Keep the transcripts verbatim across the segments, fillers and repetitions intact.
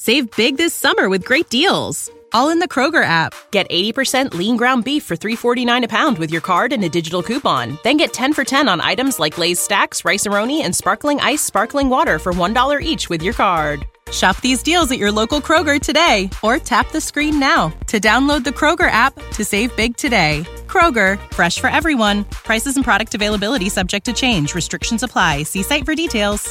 Save big this summer with great deals. All in the Kroger app. Get eighty percent lean ground beef for three forty-nine a pound with your card and a digital coupon. Then get ten for ten on items like Lay's Stacks, Rice-A-Roni, and Sparkling Ice Sparkling Water for one dollar each with your card. Shop these deals at your local Kroger today or tap the screen now to download the Kroger app to save big today. Kroger, fresh for everyone. Prices and product availability subject to change. Restrictions apply. See site for details.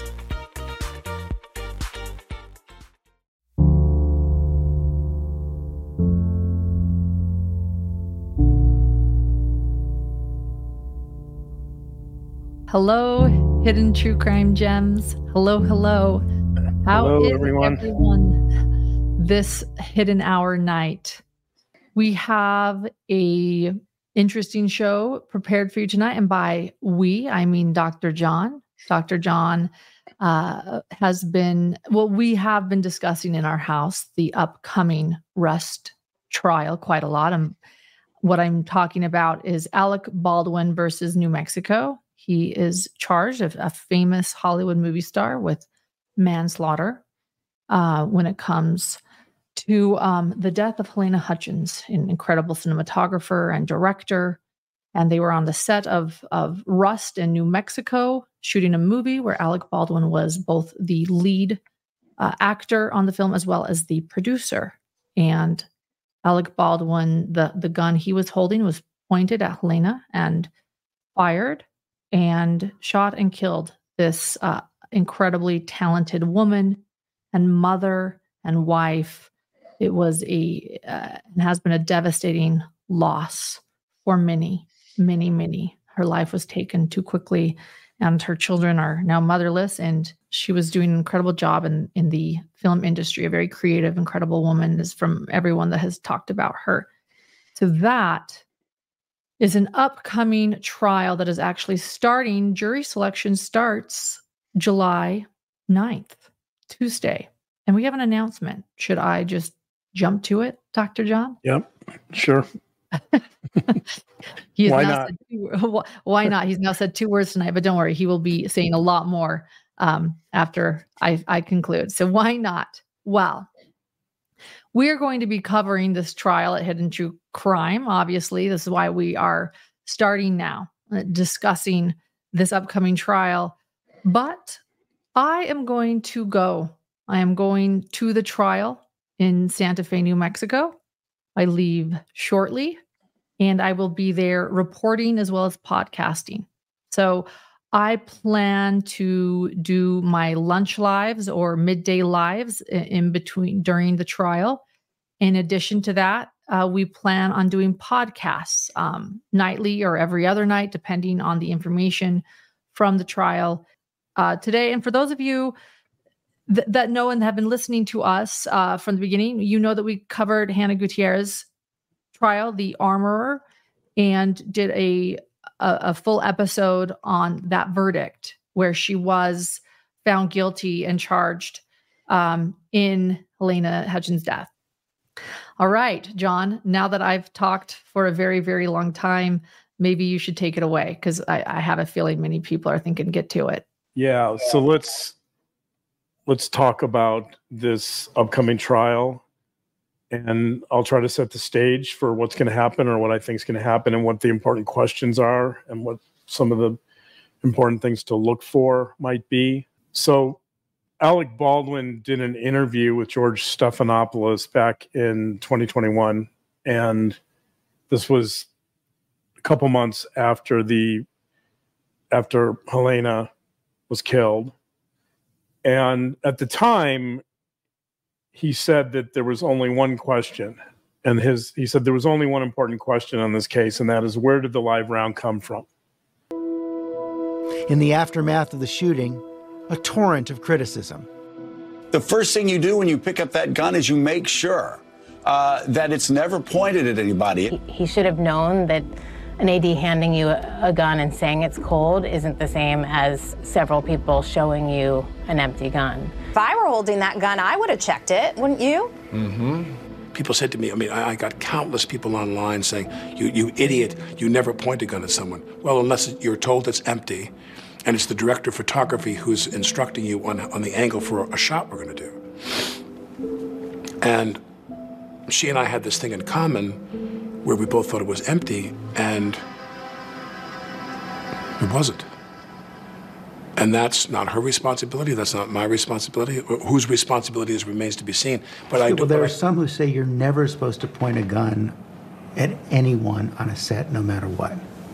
Hello, hidden true crime gems. Hello, hello. How hello, is everyone. everyone this hidden hour night? We have a interesting show prepared for you tonight. And by we, I mean Doctor John. Doctor John uh, has been, well, we have been discussing in our house the upcoming Rust trial quite a lot. And what I'm talking about is Alec Baldwin versus New Mexico. He is charged, of a famous Hollywood movie star, with manslaughter uh, when it comes to um, the death of Halyna Hutchins, an incredible cinematographer and director. And they were on the set of, of Rust in New Mexico, shooting a movie where Alec Baldwin was both the lead uh, actor on the film as well as the producer. And Alec Baldwin, the, the gun he was holding was pointed at Halyna and fired and shot and killed this uh, incredibly talented woman and mother and wife. It was a, uh, and has been a devastating loss for many, many, many. Her life was taken too quickly, and her children are now motherless, and she was doing an incredible job in, in the film industry, a very creative, incredible woman, is from everyone that has talked about her. So that is an upcoming trial that is actually starting. Jury selection starts July ninth, Tuesday. And we have an announcement. Should I just jump to it, Doctor John? Yep, sure. He has Why now not? Said two, why not? He's now said two words tonight, but don't worry, he will be saying a lot more um, after I, I conclude. So why not? Well, we are going to be covering this trial at Hidden True Crime. Obviously, this is why we are starting now, uh, discussing this upcoming trial. But I am going to go. I am going to the trial in Santa Fe, New Mexico. I leave shortly, and I will be there reporting as well as podcasting. So I plan to do my lunch lives or midday lives in between during the trial. In addition to that, uh, we plan on doing podcasts um, nightly or every other night, depending on the information from the trial uh, today. And for those of you th- that know and have been listening to us uh, from the beginning, you know that we covered Hannah Gutierrez's trial, The Armorer, and did a, a, a full episode on that verdict where she was found guilty and charged um, in Halyna Hutchins' death. All right, John, now that I've talked for a very, very long time, maybe you should take it away, because I, I have a feeling many people are thinking, get to it. Yeah, so let's let's talk about this upcoming trial, and I'll try to set the stage for what's going to happen, or what I think is going to happen, and what the important questions are, and what some of the important things to look for might be. So Alec Baldwin did an interview with George Stephanopoulos back in twenty twenty-one, and this was a couple months after the after Halyna was killed. And at the time, he said that there was only one question, and his he said there was only one important question on this case, and that is, where did the live round come from? In the aftermath of the shooting, a torrent of criticism. The first thing you do when you pick up that gun is you make sure uh, that it's never pointed at anybody. He, he should have known that an A D handing you a, a gun and saying it's cold isn't the same as several people showing you an empty gun. If I were holding that gun, I would have checked it, wouldn't you? Mm-hmm. People said to me, I mean, I, I got countless people online saying, you, you idiot, you never point a gun at someone. Well, unless you're told it's empty, and it's the director of photography who's instructing you on, on the angle for a shot we're going to do. And she and I had this thing in common where we both thought it was empty, and it wasn't. And that's not her responsibility. That's not my responsibility. Whose responsibility is remains to be seen. But I do. Well, there but are I, some who say you're never supposed to point a gun at anyone on a set, no matter what.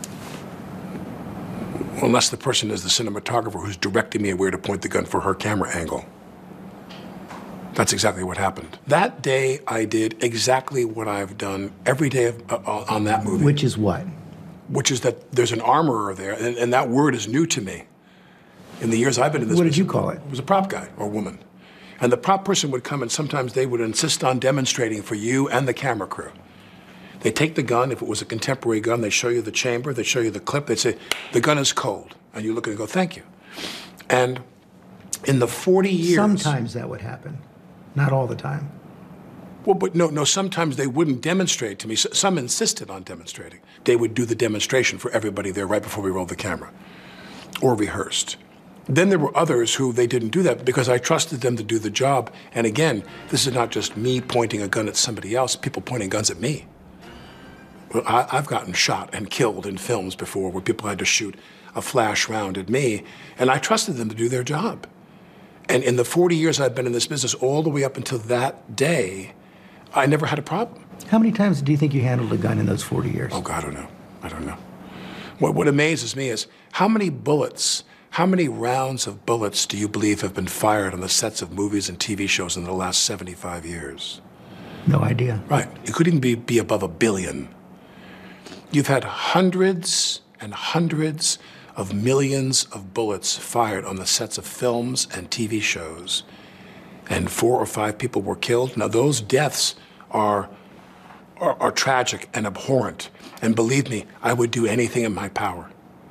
Unless the person is the cinematographer who's directing me where to point the gun for her camera angle. That's exactly what happened. That day, I did exactly what I've done every day of, uh, on that movie. Which is what? Which is that there's an armorer there, and, and that word is new to me. In the years I've been in this What did business, you call it? It was a prop guy or woman. And the prop person would come, and sometimes they would insist on demonstrating for you and the camera crew. They take the gun, if it was a contemporary gun, they show you the chamber, they show you the clip, they say, the gun is cold. And you look at it and go, thank you. And in the forty years... Sometimes that would happen. Not all the time. Well, but no, no, sometimes they wouldn't demonstrate to me. Some insisted on demonstrating. They would do the demonstration for everybody there right before we rolled the camera or rehearsed. Then there were others who they didn't do that because I trusted them to do the job. And again, this is not just me pointing a gun at somebody else, people pointing guns at me. Well, I, I've gotten shot and killed in films before where people had to shoot a flash round at me, and I trusted them to do their job. And in the forty years I've been in this business, all the way up until that day, I never had a problem. How many times do you think you handled a gun in those forty years? Oh, God, I don't know. I don't know. What, what amazes me is how many bullets, how many rounds of bullets do you believe have been fired on the sets of movies and T V shows in the last seventy-five years? No idea. Right. It couldn't be, be above a billion. You've had hundreds and hundreds of millions of bullets fired on the sets of films and T V shows, and four or five people were killed. Now, those deaths are, are, are tragic and abhorrent, and believe me, I would do anything in my power.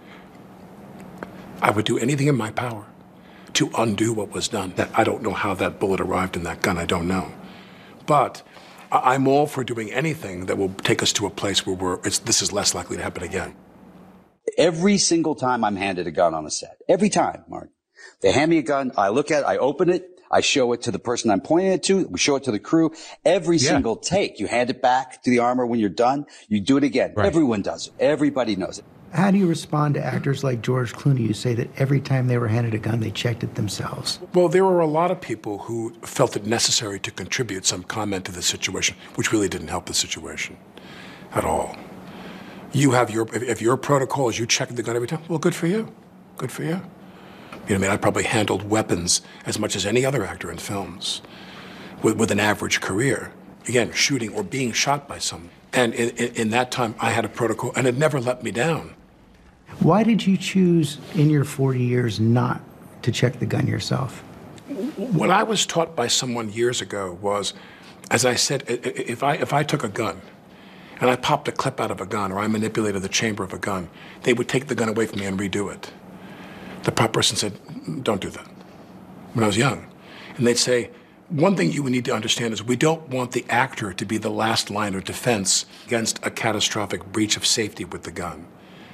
I would do anything in my power to undo what was done. That I don't know how that bullet arrived in that gun, I don't know. But I'm all for doing anything that will take us to a place where we're, it's, this is less likely to happen again. Every single time I'm handed a gun on a set, every time, Mark, they hand me a gun, I look at it, I open it, I show it to the person I'm pointing it to, we show it to the crew. Every yeah. single take, you hand it back to the armor when you're done, you do it again. Right. Everyone does it. Everybody knows it. How do you respond to actors like George Clooney who say that every time they were handed a gun, they checked it themselves? Well, there were a lot of people who felt it necessary to contribute some comment to the situation, which really didn't help the situation at all. You have your, if your protocol is you check the gun every time, well, good for you. Good for you. You know what I mean? I probably handled weapons as much as any other actor in films with, with an average career. Again, shooting or being shot by someone. And in, in, in that time, I had a protocol, and it never let me down. Why did you choose in your forty years not to check the gun yourself? What I was taught by someone years ago was, as I said, if I, if I took a gun and I popped a clip out of a gun or I manipulated the chamber of a gun, they would take the gun away from me and redo it. The prop person said, don't do that, when I was young. And they'd say, one thing you would need to understand is we don't want the actor to be the last line of defense against a catastrophic breach of safety with the gun.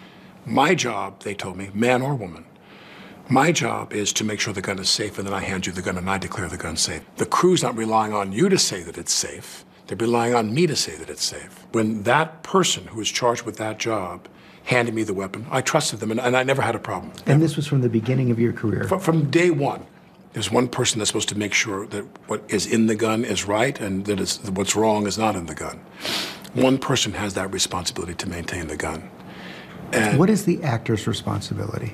My job, they told me, man or woman, my job is to make sure the gun is safe, and then I hand you the gun and I declare the gun safe. The crew's not relying on you to say that it's safe. They're relying on me to say that it's safe. When that person who was charged with that job handed me the weapon, I trusted them, and, and I never had a problem. Never. And this was from the beginning of your career? From, from day one. There's one person that's supposed to make sure that what is in the gun is right and that it's, what's wrong is not in the gun. One person has that responsibility to maintain the gun. And what is the actor's responsibility?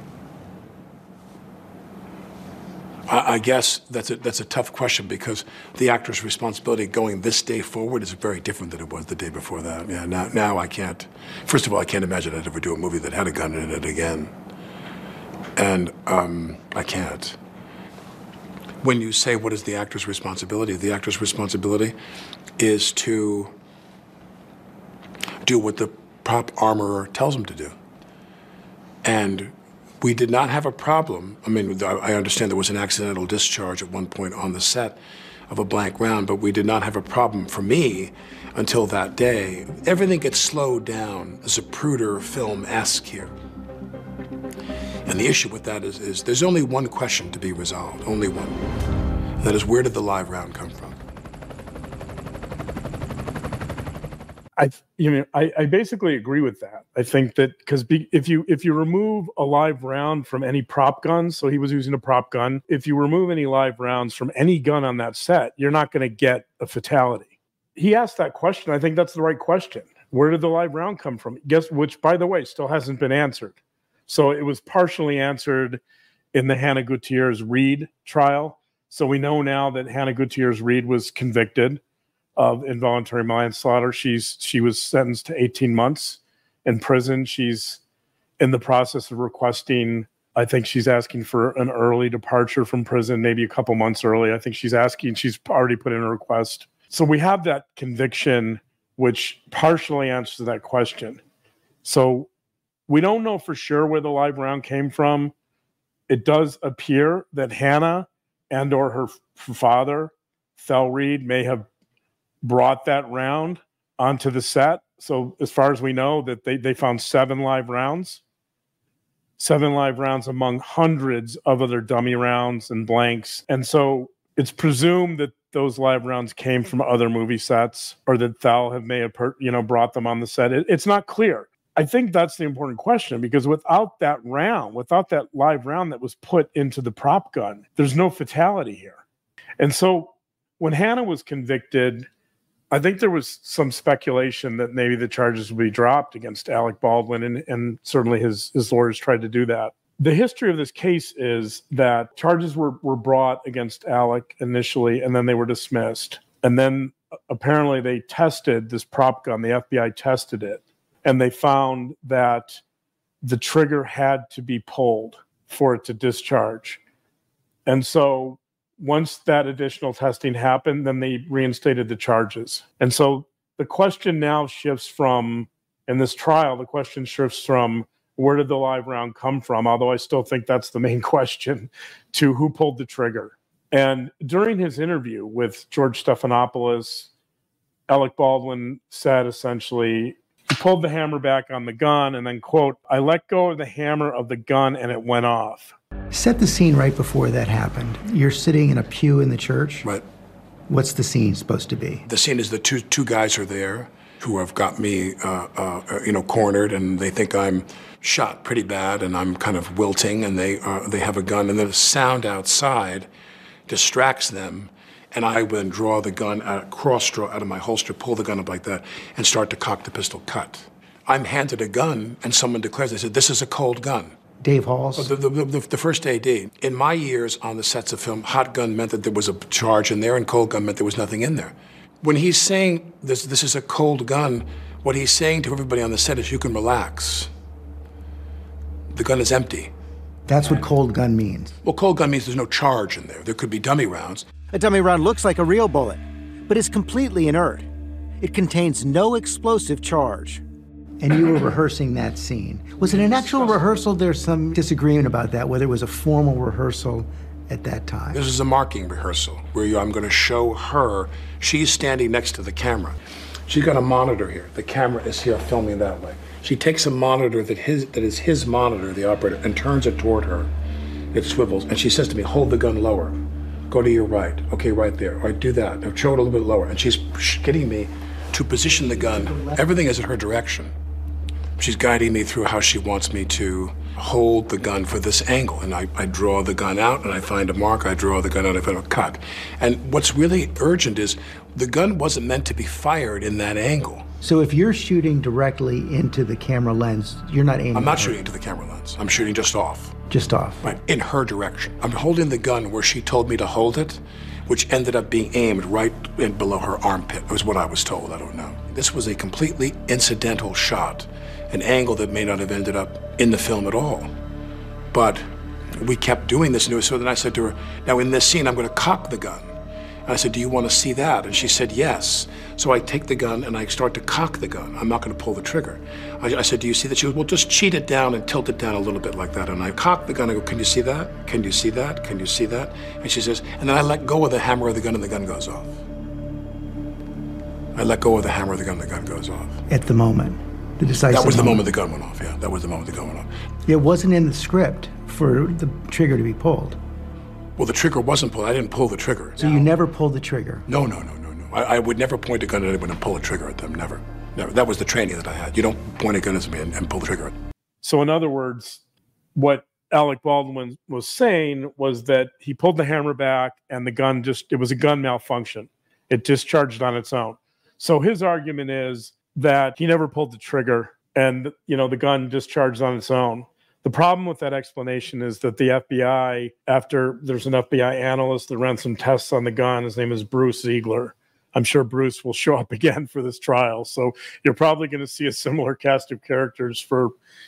I, I guess that's a, that's a tough question because the actor's responsibility going this day forward is very different than it was the day before that. Yeah, now, now I can't. First of all, I can't imagine I'd ever do a movie that had a gun in it again. And um, I can't. When you say what is the actor's responsibility, the actor's responsibility is to do what the prop armorer tells him to do. And we did not have a problem. I mean, I understand there was an accidental discharge at one point on the set of a blank round, but we did not have a problem for me until that day. Everything gets slowed down, Zapruder film-esque here. And the issue with that is, is there's only one question to be resolved, only one. And that is, where did the live round come from? I, you know, I, I basically agree with that. I think that because if you if you remove a live round from any prop gun, so he was using a prop gun, if you remove any live rounds from any gun on that set, you're not going to get a fatality. He asked that question. I think that's the right question. Where did the live round come from? Guess which, by the way, still hasn't been answered. So it was partially answered in the Hannah Gutierrez Reed trial. So we know now that Hannah Gutierrez Reed was convicted of involuntary manslaughter. She's she was sentenced to eighteen months in prison. She's in the process of requesting, I think she's asking for an early departure from prison, maybe a couple months early. I think she's asking, she's already put in a request. So we have that conviction, which partially answers that question. So we don't know for sure where the live round came from. It does appear that Hannah and or her father, Thel Reed, may have brought that round onto the set. So as far as we know, that they, they found seven live rounds, seven live rounds among hundreds of other dummy rounds and blanks. And so it's presumed that those live rounds came from other movie sets, or that Thel have may have, you know, brought them on the set. It, it's not clear. I think that's the important question, because without that round, without that live round that was put into the prop gun, there's no fatality here. And so when Hannah was convicted, I think there was some speculation that maybe the charges would be dropped against Alec Baldwin, and, and certainly his, his lawyers tried to do that. The history of this case is that charges were, were brought against Alec initially, and then they were dismissed. And then apparently they tested this prop gun, the F B I tested it, and they found that the trigger had to be pulled for it to discharge. And so once that additional testing happened, then they reinstated the charges. And so the question now shifts from, in this trial, the question shifts from where did the live round come from, although I still think that's the main question, to who pulled the trigger. And during his interview with George Stephanopoulos, Alec Baldwin said essentially, he pulled the hammer back on the gun and then, quote, "I let go of the hammer of the gun and it went off." Set the scene right before that happened. You're sitting in a pew in the church. Right. What's the scene supposed to be? The scene is the two two guys are there who have got me, uh, uh, you know, cornered, and they think I'm shot pretty bad, and I'm kind of wilting, and they uh, they have a gun, and the sound outside distracts them, and I then draw the gun, out, cross draw out of my holster, pull the gun up like that, and start to cock the pistol. Cut. I'm handed a gun, and someone declares, they said, "This is a cold gun." Dave Halls? The, the, the, the first A D. In my years on the sets of film, hot gun meant that there was a charge in there, and cold gun meant there was nothing in there. When he's saying this, this is a cold gun, what he's saying to everybody on the set is, you can relax. The gun is empty. That's what cold gun means. Well, cold gun means there's no charge in there. There could be dummy rounds. A dummy round looks like a real bullet, but is completely inert. It contains no explosive charge. And you were rehearsing that scene. Was it an actual rehearsal? There's some disagreement about that, whether it was a formal rehearsal at that time. This is a marking rehearsal where you, I'm going to show her. She's standing next to the camera. She's got a monitor here. The camera is here filming that way. She takes a monitor that his that is his monitor, the operator, and turns it toward her. It swivels, and she says to me, "Hold the gun lower. Go to your right. Okay, right there. All right, do that. Now show it a little bit lower." And she's getting me to position the gun. Everything is in her direction. She's guiding me through how she wants me to hold the gun for this angle. And I, I draw the gun out, and I find a mark. I draw the gun out, I find a cut. And what's really urgent is the gun wasn't meant to be fired in that angle. So if you're shooting directly into the camera lens, you're not aiming? I'm not shooting into the camera lens. I'm shooting just off. Just off? Right, in her direction. I'm holding the gun where she told me to hold it, which ended up being aimed right in below her armpit. It was what I was told, I don't know. This was a completely incidental shot, an angle that may not have ended up in the film at all. But we kept doing this, and so then I said to her, now in this scene, I'm going to cock the gun. And I said, do you want to see that? And she said, yes. So I take the gun and I start to cock the gun. I'm not going to pull the trigger. I, I said, do you see that? She goes, well, just cheat it down and tilt it down a little bit like that. And I cock the gun. I go, can you see that? Can you see that? Can you see that? And she says, and then I let go of the hammer of the gun and the gun goes off. I let go of the hammer of the gun and the gun goes off. At the moment, the decisive That was the moment. moment the gun went off, yeah. That was the moment the gun went off. It wasn't in the script for the trigger to be pulled. Well, the trigger wasn't pulled. I didn't pull the trigger. So you never pulled the trigger? No, no, no, no, no. I, I would never point a gun at anyone and pull a trigger at them, never. Never. That was the training that I had. You don't point a gun at me and, and pull the trigger. So in other words, what Alec Baldwin was saying was that he pulled the hammer back and the gun just, it was a gun malfunction. It discharged on its own. So his argument is that he never pulled the trigger and, you know, the gun discharged on its own. The problem with that explanation is that the F B I, after there's an F B I analyst that ran some tests on the gun, his name is Bruce Ziegler. I'm sure Bruce will show up again for this trial. So you're probably going to see a similar cast of characters for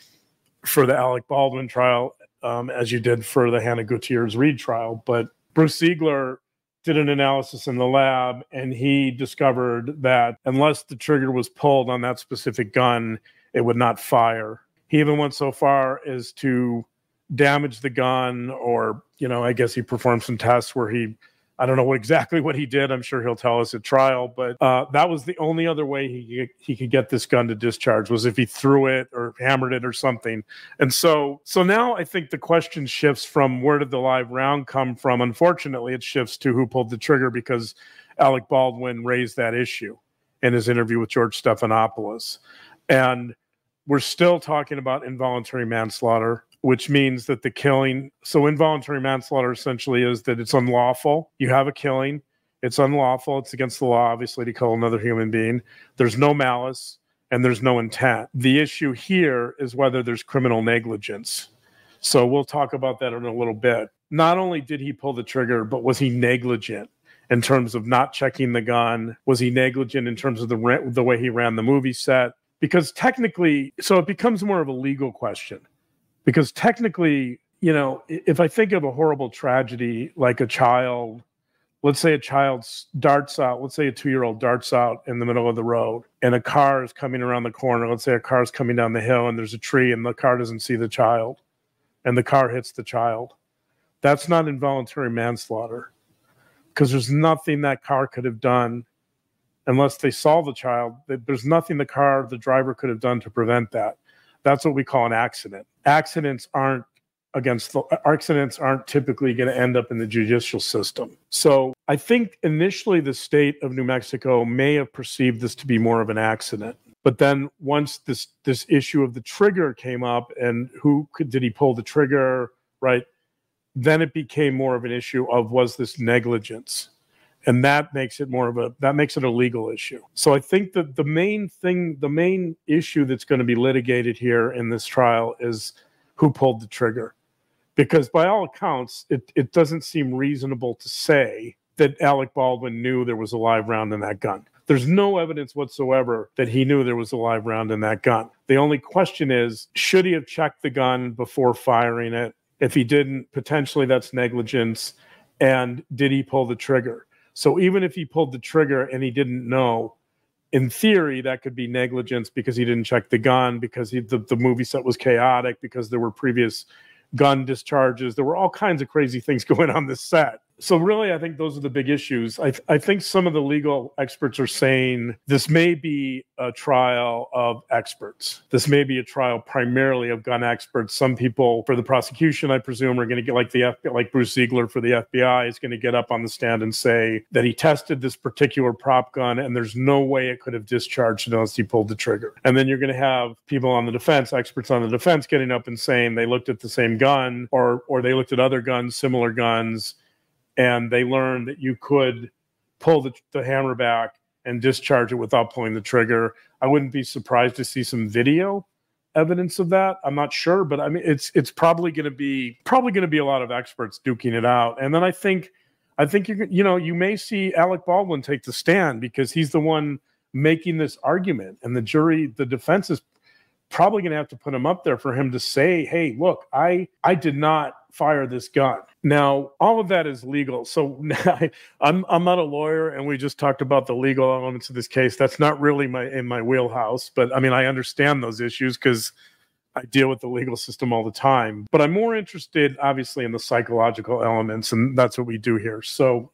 for the Alec Baldwin trial um, as you did for the Hannah Gutierrez Reed trial. But Bruce Ziegler did an analysis in the lab, and he discovered that unless the trigger was pulled on that specific gun, it would not fire. He even went so far as to damage the gun, or, you know, I guess he performed some tests where he, I don't know what exactly what he did. I'm sure he'll tell us at trial, but uh, that was the only other way he he could get this gun to discharge, was if he threw it or hammered it or something. And so, so now I think the question shifts from where did the live round come from? Unfortunately, it shifts to who pulled the trigger, because Alec Baldwin raised that issue in his interview with George Stephanopoulos. And we're still talking about involuntary manslaughter, which means that the killing, so involuntary manslaughter essentially is that it's unlawful. You have a killing, it's unlawful, it's against the law, obviously, to kill another human being. There's no malice and there's no intent. The issue here is whether there's criminal negligence. So we'll talk about that in a little bit. Not only did he pull the trigger, but was he negligent in terms of not checking the gun? Was he negligent in terms of the the way he ran the movie set? Because technically, so it becomes more of a legal question. Because technically, you know, if I think of a horrible tragedy, like a child, let's say a child darts out, let's say a two-year-old darts out in the middle of the road, and a car is coming around the corner. Let's say a car is coming down the hill and there's a tree and the car doesn't see the child, and the car hits the child. That's not involuntary manslaughter, because there's nothing that car could have done unless they saw the child. There's nothing the car, the driver could have done to prevent that. That's what we call an accident. Accidents aren't against the accidents aren't typically going to end up in the judicial system. So I think initially the state of New Mexico may have perceived this to be more of an accident. But then once this this issue of the trigger came up, and who could, did he pull the trigger, right? Then it became more of an issue of, was this negligence? And that makes it more of a, that makes it a legal issue. So I think that the main thing, the main issue that's going to be litigated here in this trial is who pulled the trigger. Because by all accounts, it, it doesn't seem reasonable to say that Alec Baldwin knew there was a live round in that gun. There's no evidence whatsoever that he knew there was a live round in that gun. The only question is, should he have checked the gun before firing it? If he didn't, potentially that's negligence. And did he pull the trigger? So even if he pulled the trigger and he didn't know, in theory, that could be negligence because he didn't check the gun, because he, the, the movie set was chaotic, because there were previous gun discharges. There were all kinds of crazy things going on this set. So really, I think those are the big issues. I, th- I think some of the legal experts are saying this may be a trial of experts. This may be a trial primarily of gun experts. Some people, for the prosecution, I presume, are going to get, like the F- like Bruce Ziegler for the F B I, is going to get up on the stand and say that he tested this particular prop gun and there's no way it could have discharged unless he pulled the trigger. And then you're going to have people on the defense, experts on the defense, getting up and saying they looked at the same gun, or or they looked at other guns, similar guns, and they learned that you could pull the, the hammer back and discharge it without pulling the trigger. I wouldn't be surprised to see some video evidence of that. I'm not sure, but I mean, it's it's probably going to be probably going to be a lot of experts duking it out. And then I think I think you you know you may see Alec Baldwin take the stand because he's the one making this argument, and the jury, the defense is probably going to have to put him up there for him to say, hey, look, I I did not fire this gun. Now, all of that is legal. So I'm I'm not a lawyer, and we just talked about the legal elements of this case. That's not really my in my wheelhouse, but I mean, I understand those issues because I deal with the legal system all the time. But I'm more interested, obviously, in the psychological elements, and that's what we do here. So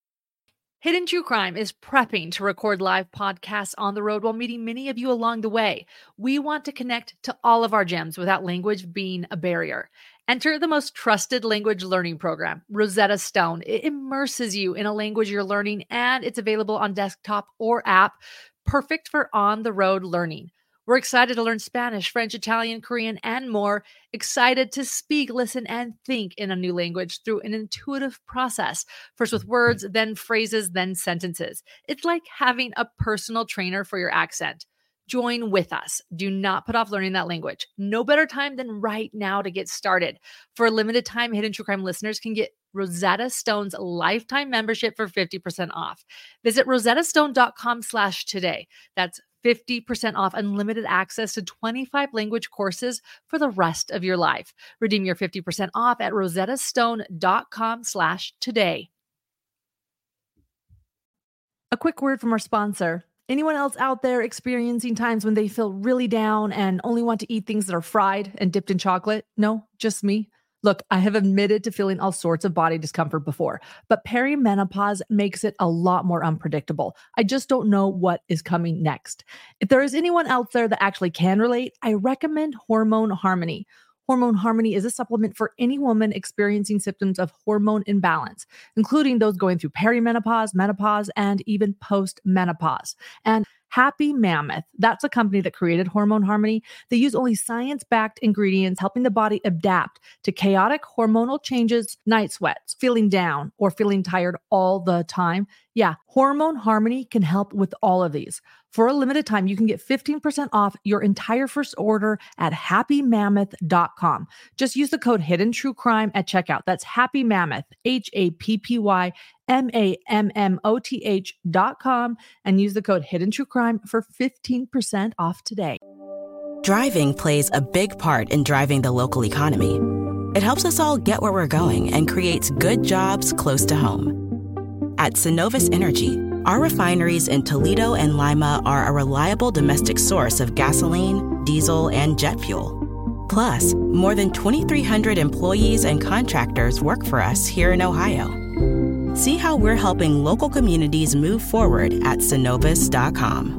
Hidden True Crime is prepping to record live podcasts on the road while meeting many of you along the way. We want to connect to all of our gems without language being a barrier. Enter the most trusted language learning program, Rosetta Stone. It immerses you in a language you're learning, and it's available on desktop or app. perfect for on-the-road learning. We're excited to learn Spanish, French, Italian, Korean, and more. Excited to speak, listen, and think in a new language through an intuitive process. First with words, then phrases, then sentences. It's like having a personal trainer for your accent. Join with us. Do not put off learning that language. No better time than right now to get started. For a limited time, Hidden True Crime listeners can get Rosetta Stone's lifetime membership for fifty percent off. Visit rosettastone.com slash today. That's fifty percent off unlimited access to twenty-five language courses for the rest of your life. Redeem your fifty percent off at rosettastone.com slash today. A quick word from our sponsor. Anyone else out there experiencing times when they feel really down and only want to eat things that are fried and dipped in chocolate? No, just me. Look, I have admitted to feeling all sorts of body discomfort before, but perimenopause makes it a lot more unpredictable. I just don't know what is coming next. If there is anyone out there that actually can relate, I recommend Hormone Harmony. Hormone Harmony is a supplement for any woman experiencing symptoms of hormone imbalance, including those going through perimenopause, menopause, and even post-menopause. And Happy Mammoth, that's a company that created Hormone Harmony. They use only science-backed ingredients, helping the body adapt to chaotic hormonal changes, night sweats, feeling down, or feeling tired all the time. Yeah, Hormone Harmony can help with all of these. For a limited time, you can get fifteen percent off your entire first order at happy mammoth dot com. Just use the code Hidden True Crime at checkout. That's Happy Mammoth, H A P P Y M A M M O T H dot com, and use the code Hidden True Crime for fifteen percent off today. Driving plays a big part in driving the local economy. It helps us all get where we're going and creates good jobs close to home. At Synovus Energy, our refineries in Toledo and Lima are a reliable domestic source of gasoline, diesel, and jet fuel. Plus, more than twenty-three hundred employees and contractors work for us here in Ohio. See how we're helping local communities move forward at synovus dot com.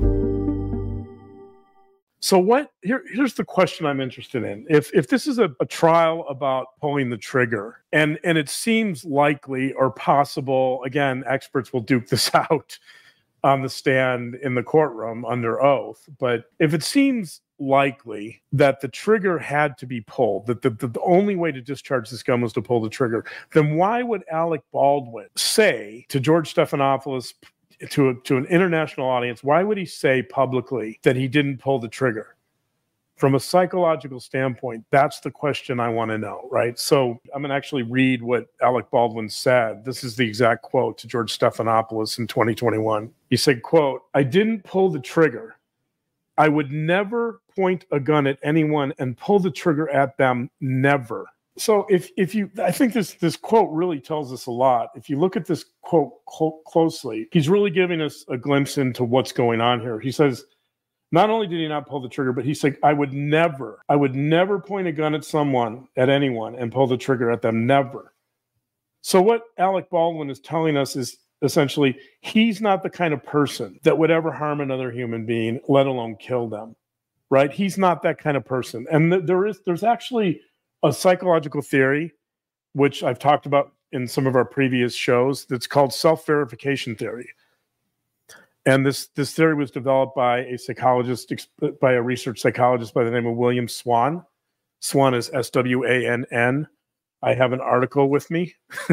So what here, here's the question I'm interested in. If if this is a, a trial about pulling the trigger, and, and it seems likely or possible, again, experts will duke this out on the stand in the courtroom under oath, but if it seems likely that the trigger had to be pulled, that the, the, the only way to discharge this gun was to pull the trigger, then why would Alec Baldwin say to George Stephanopoulos, to a, to an international audience, why would he say publicly that he didn't pull the trigger? From a psychological standpoint, that's the question I want to know, right? So I'm going to actually read what Alec Baldwin said. This is the exact quote to George Stephanopoulos in twenty twenty-one. He said, quote, "I didn't pull the trigger. I would never point a gun at anyone and pull the trigger at them, never." So if if you, I think this this quote really tells us a lot. If you look at this quote cl- closely, he's really giving us a glimpse into what's going on here. He says, not only did he not pull the trigger, but he said, I would never, I would never point a gun at someone, at anyone, and pull the trigger at them, never. So what Alec Baldwin is telling us is essentially, he's not the kind of person that would ever harm another human being, let alone kill them, right? He's not that kind of person. And th- there is, there's actually a psychological theory, which I've talked about in some of our previous shows, that's called self-verification theory. And this, this theory was developed by a psychologist, by a research psychologist by the name of William Swann. Swann is S W A N N. I have an article with me.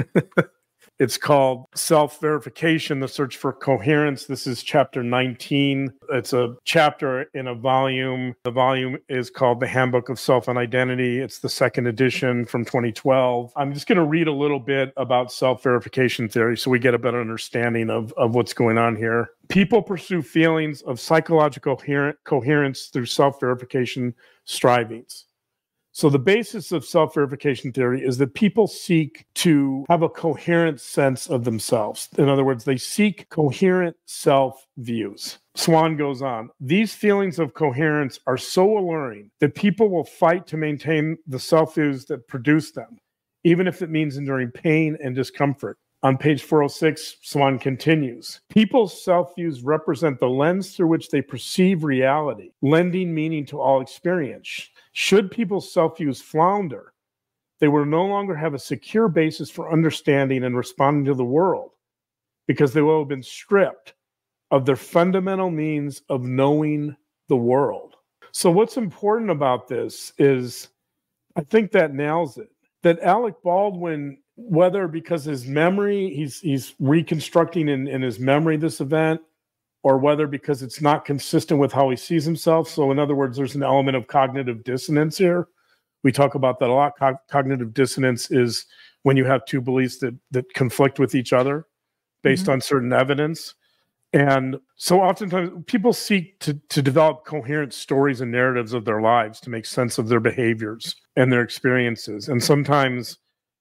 It's called Self-Verification, the Search for Coherence. This is chapter nineteen. It's a chapter in a volume. The volume is called The Handbook of Self and Identity. It's the second edition from twenty twelve. I'm just going to read a little bit about self-verification theory so we get a better understanding of, of what's going on here. People pursue feelings of psychological coher- coherence through self-verification strivings. So the basis of self-verification theory is that people seek to have a coherent sense of themselves. In other words, they seek coherent self-views. Swann goes on, these feelings of coherence are so alluring that people will fight to maintain the self-views that produce them, even if it means enduring pain and discomfort. On page four oh six, Swann continues, people's self-views represent the lens through which they perceive reality, lending meaning to all experience. Should people's self-views flounder, they will no longer have a secure basis for understanding and responding to the world because they will have been stripped of their fundamental means of knowing the world. So what's important about this is, I think that nails it, that Alec Baldwin, whether because his memory, he's he's reconstructing in, in his memory this event, or whether because it's not consistent with how he sees himself. So in other words, there's an element of cognitive dissonance here. We talk about that a lot. Co- cognitive dissonance is when you have two beliefs that that conflict with each other based mm-hmm. on certain evidence. And so oftentimes people seek to, to develop coherent stories and narratives of their lives to make sense of their behaviors and their experiences. And sometimes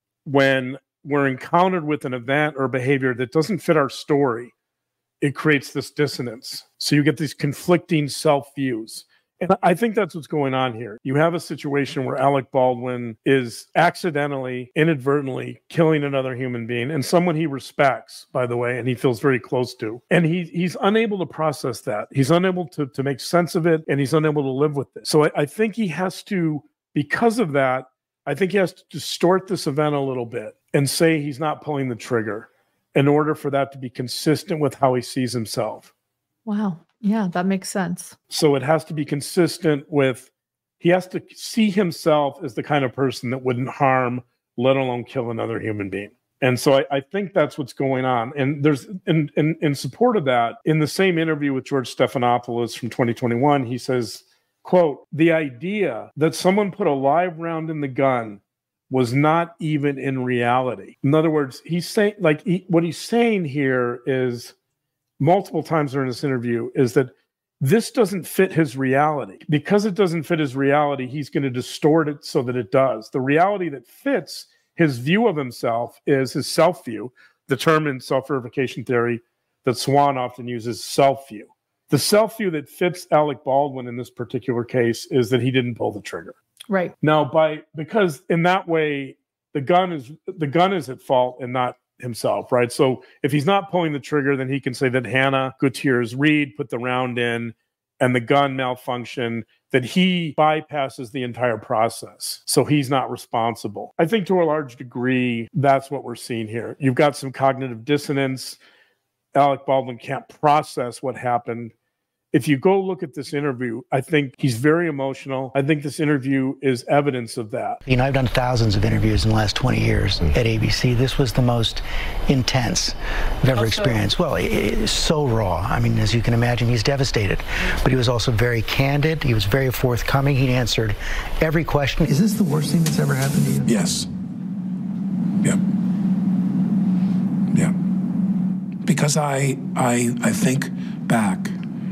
when we're encountered with an event or behavior that doesn't fit our story, it creates this dissonance. So you get these conflicting self-views. And I think that's what's going on here. You have a situation where Alec Baldwin is accidentally, inadvertently killing another human being, and someone he respects, by the way, and he feels very close to. And he, he's unable to process that. He's unable to, to make sense of it, and he's unable to live with it. So I, I think he has to, because of that, I think he has to distort this event a little bit and say he's not pulling the trigger in order for that to be consistent with how he sees himself. Wow. Yeah, that makes sense. So it has to be consistent with, he has to see himself as the kind of person that wouldn't harm, let alone kill another human being. And so I, I think that's what's going on. And there's, in, in, in support of that, in the same interview with George Stephanopoulos from twenty twenty-one, he says, quote, "The idea that someone put a live round in the gun was not even in reality." In other words, he's saying, like, he, what he's saying here is, multiple times during this interview, is that this doesn't fit his reality. Because it doesn't fit his reality, he's going to distort it so that it does. The reality that fits his view of himself is his self-view, the term in self-verification theory that Swan often uses, self-view. The self-view that fits Alec Baldwin in this particular case is that he didn't pull the trigger. Right. Now, by because in that way, the gun is the gun is at fault and not himself, right? So if he's not pulling the trigger, then he can say that Hannah Gutierrez Reed put the round in and the gun malfunctioned, that he bypasses the entire process. So he's not responsible. I think to a large degree, that's what we're seeing here. You've got some cognitive dissonance. Alec Baldwin can't process what happened. If you go look at this interview, I think he's very emotional. I think this interview is evidence of that. You know, I've done thousands of interviews in the last twenty years at A B C. This was the most intense I've ever experienced. Well, it, it's so raw. I mean, as you can imagine, he's devastated. But he was also very candid. He was very forthcoming. He answered every question. Is this the worst thing that's ever happened to you? Yes. Yeah. Yeah. Because I, I, I think back,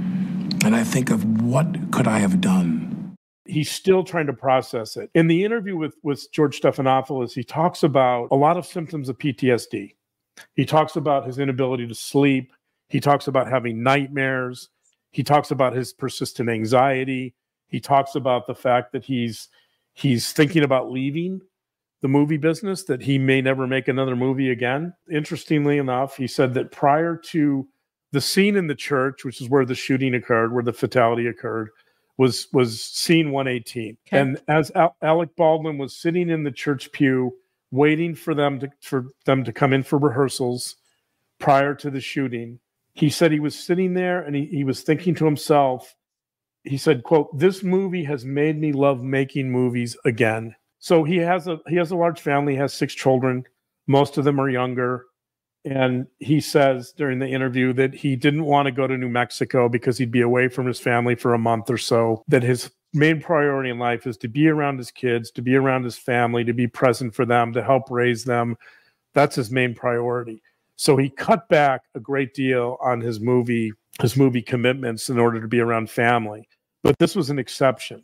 and I think of what could I have done. He's still trying to process it. In the interview with, with George Stephanopoulos, he talks about a lot of symptoms of P T S D. He talks about his inability to sleep. He talks about having nightmares. He talks about his persistent anxiety. He talks about the fact that he's he's thinking about leaving the movie business, that he may never make another movie again. Interestingly enough, he said that prior to the scene in the church, which is where the shooting occurred, where the fatality occurred, was was scene one eighteen. Okay. And as Al- Alec Baldwin was sitting in the church pew, waiting for them to for them to come in for rehearsals prior to the shooting, he said he was sitting there and he, he was thinking to himself, he said, quote, "This movie has made me love making movies again." So he has a he has a large family, he has six children. Most of them are younger. And he says during the interview that he didn't want to go to New Mexico because he'd be away from his family for a month or so, that his main priority in life is to be around his kids, to be around his family, to be present for them, to help raise them. That's his main priority. So he cut back a great deal on his movie, his movie commitments in order to be around family. But this was an exception.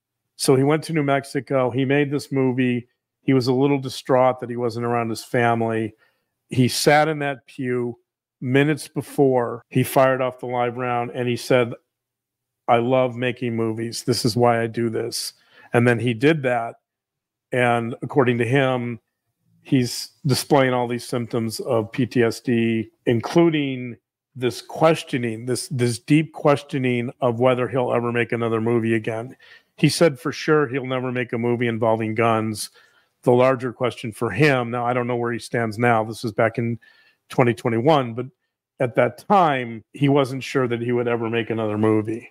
So he went to New Mexico. He made this movie. He was a little distraught that he wasn't around his family. He sat in that pew minutes before he fired off the live round, and he said, "I love making movies. This is why I do this." And then he did that. And according to him, he's displaying all these symptoms of P T S D, including this questioning, this, this deep questioning of whether he'll ever make another movie again. He said for sure he'll never make a movie involving guns. The larger question for him, now I don't know where he stands now, this is back in twenty twenty-one, but at that time, he wasn't sure that he would ever make another movie.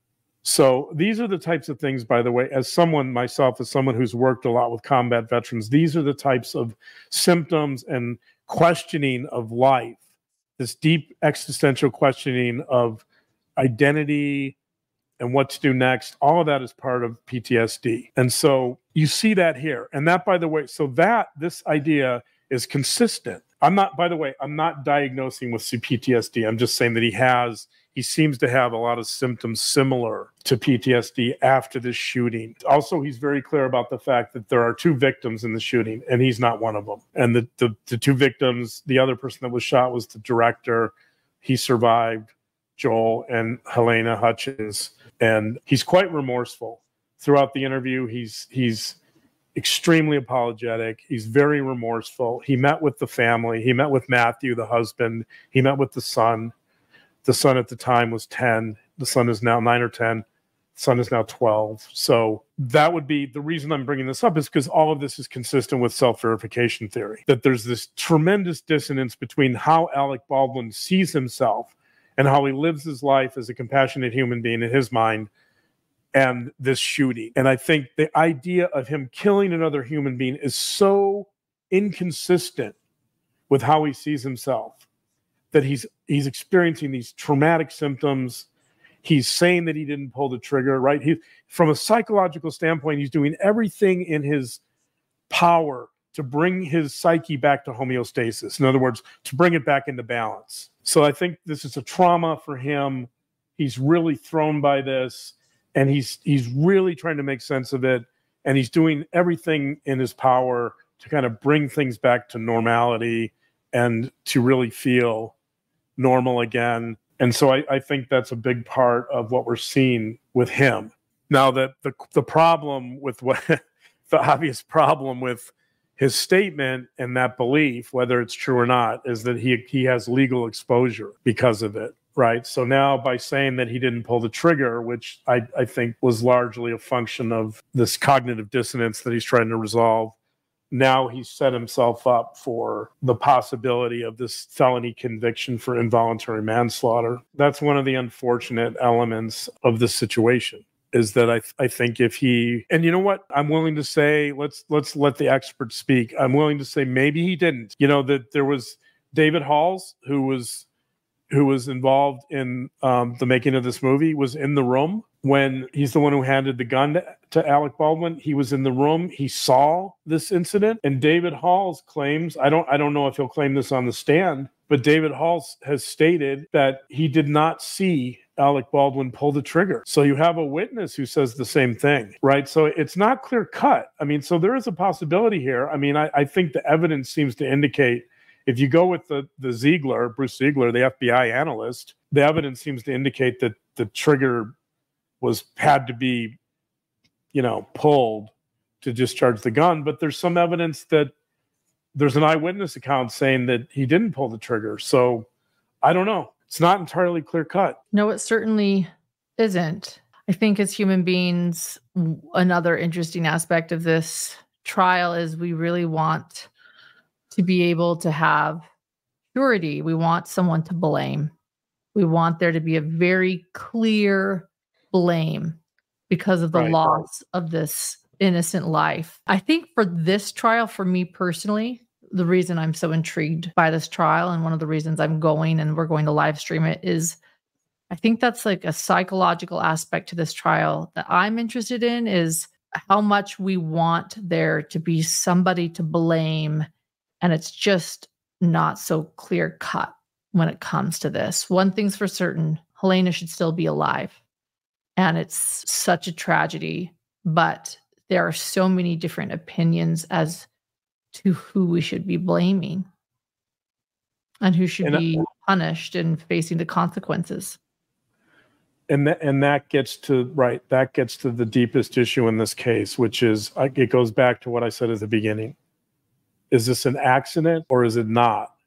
So these are the types of things, by the way, as someone myself, as someone who's worked a lot with combat veterans, these are the types of symptoms and questioning of life, this deep existential questioning of identity and what to do next. All of that is part of P T S D. And so you see that here. And that, by the way, so that this idea is consistent. I'm not, by the way, I'm not diagnosing with P T S D. I'm just saying that he has, he seems to have a lot of symptoms similar to P T S D after this shooting. Also, he's very clear about the fact that there are two victims in the shooting, and he's not one of them. And the, the, the two victims, the other person that was shot was the director. He survived, Joel and Helena Hutchins. And he's quite remorseful. Throughout the interview, he's he's extremely apologetic. He's very remorseful. He met with the family. He met with Matthew, the husband. He met with the son. The son at the time was ten. The son is now nine or ten. The son is now twelve. So that would be the reason I'm bringing this up, is because all of this is consistent with self-verification theory, that there's this tremendous dissonance between how Alec Baldwin sees himself and how he lives his life as a compassionate human being in his mind, and this shooting. And I think the idea of him killing another human being is so inconsistent with how he sees himself, that he's he's experiencing these traumatic symptoms. He's saying that he didn't pull the trigger, right? He, from a psychological standpoint, he's doing everything in his power to bring his psyche back to homeostasis. In other words, to bring it back into balance. So I think this is a trauma for him. He's really thrown by this, and he's he's really trying to make sense of it, and he's doing everything in his power to kind of bring things back to normality and to really feel normal again. And so I, I think that's a big part of what we're seeing with him. Now, that the the problem with what the obvious problem with his statement and that belief, whether it's true or not, is that he he has legal exposure because of it, right? So now by saying that he didn't pull the trigger, which I, I think was largely a function of this cognitive dissonance that he's trying to resolve, now he's set himself up for the possibility of this felony conviction for involuntary manslaughter. That's one of the unfortunate elements of this situation. Is that I th- I think if he, and you know what, I'm willing to say, let's let's let the experts speak. I'm willing to say maybe he didn't. You know, that there was David Halls, who was who was involved in um, the making of this movie, was in the room when he's the one who handed the gun to, to Alec Baldwin. He was in the room. He saw this incident, and David Halls claims, I don't I don't know if he'll claim this on the stand, but David Halls has stated that he did not see Alec Baldwin pull the trigger. So you have a witness who says the same thing, right? So it's not clear cut. I mean, so there is a possibility here. I mean, I, I think the evidence seems to indicate, if you go with the, the Ziegler, Bruce Ziegler, the F B I analyst, the evidence seems to indicate that the trigger was had to be, you know, pulled to discharge the gun. But there's some evidence that there's an eyewitness account saying that he didn't pull the trigger. So I don't know. It's not entirely clear cut. No, it certainly isn't. I think as human beings, another interesting aspect of this trial is we really want to be able to have surety. We want someone to blame. We want there to be a very clear blame because of the Right. loss of this innocent life. I think for this trial, for me personally, the reason I'm so intrigued by this trial, and one of the reasons I'm going and we're going to live stream it, is I think that's like a psychological aspect to this trial that I'm interested in, is how much we want there to be somebody to blame. And it's just not so clear cut when it comes to this. One thing's for certain, Helena should still be alive. And it's such a tragedy, but there are so many different opinions as to who we should be blaming and who should and, be punished and facing the consequences. And that, and that gets to, right, that gets to the deepest issue in this case, which is, it goes back to what I said at the beginning. Is this an accident or is it not?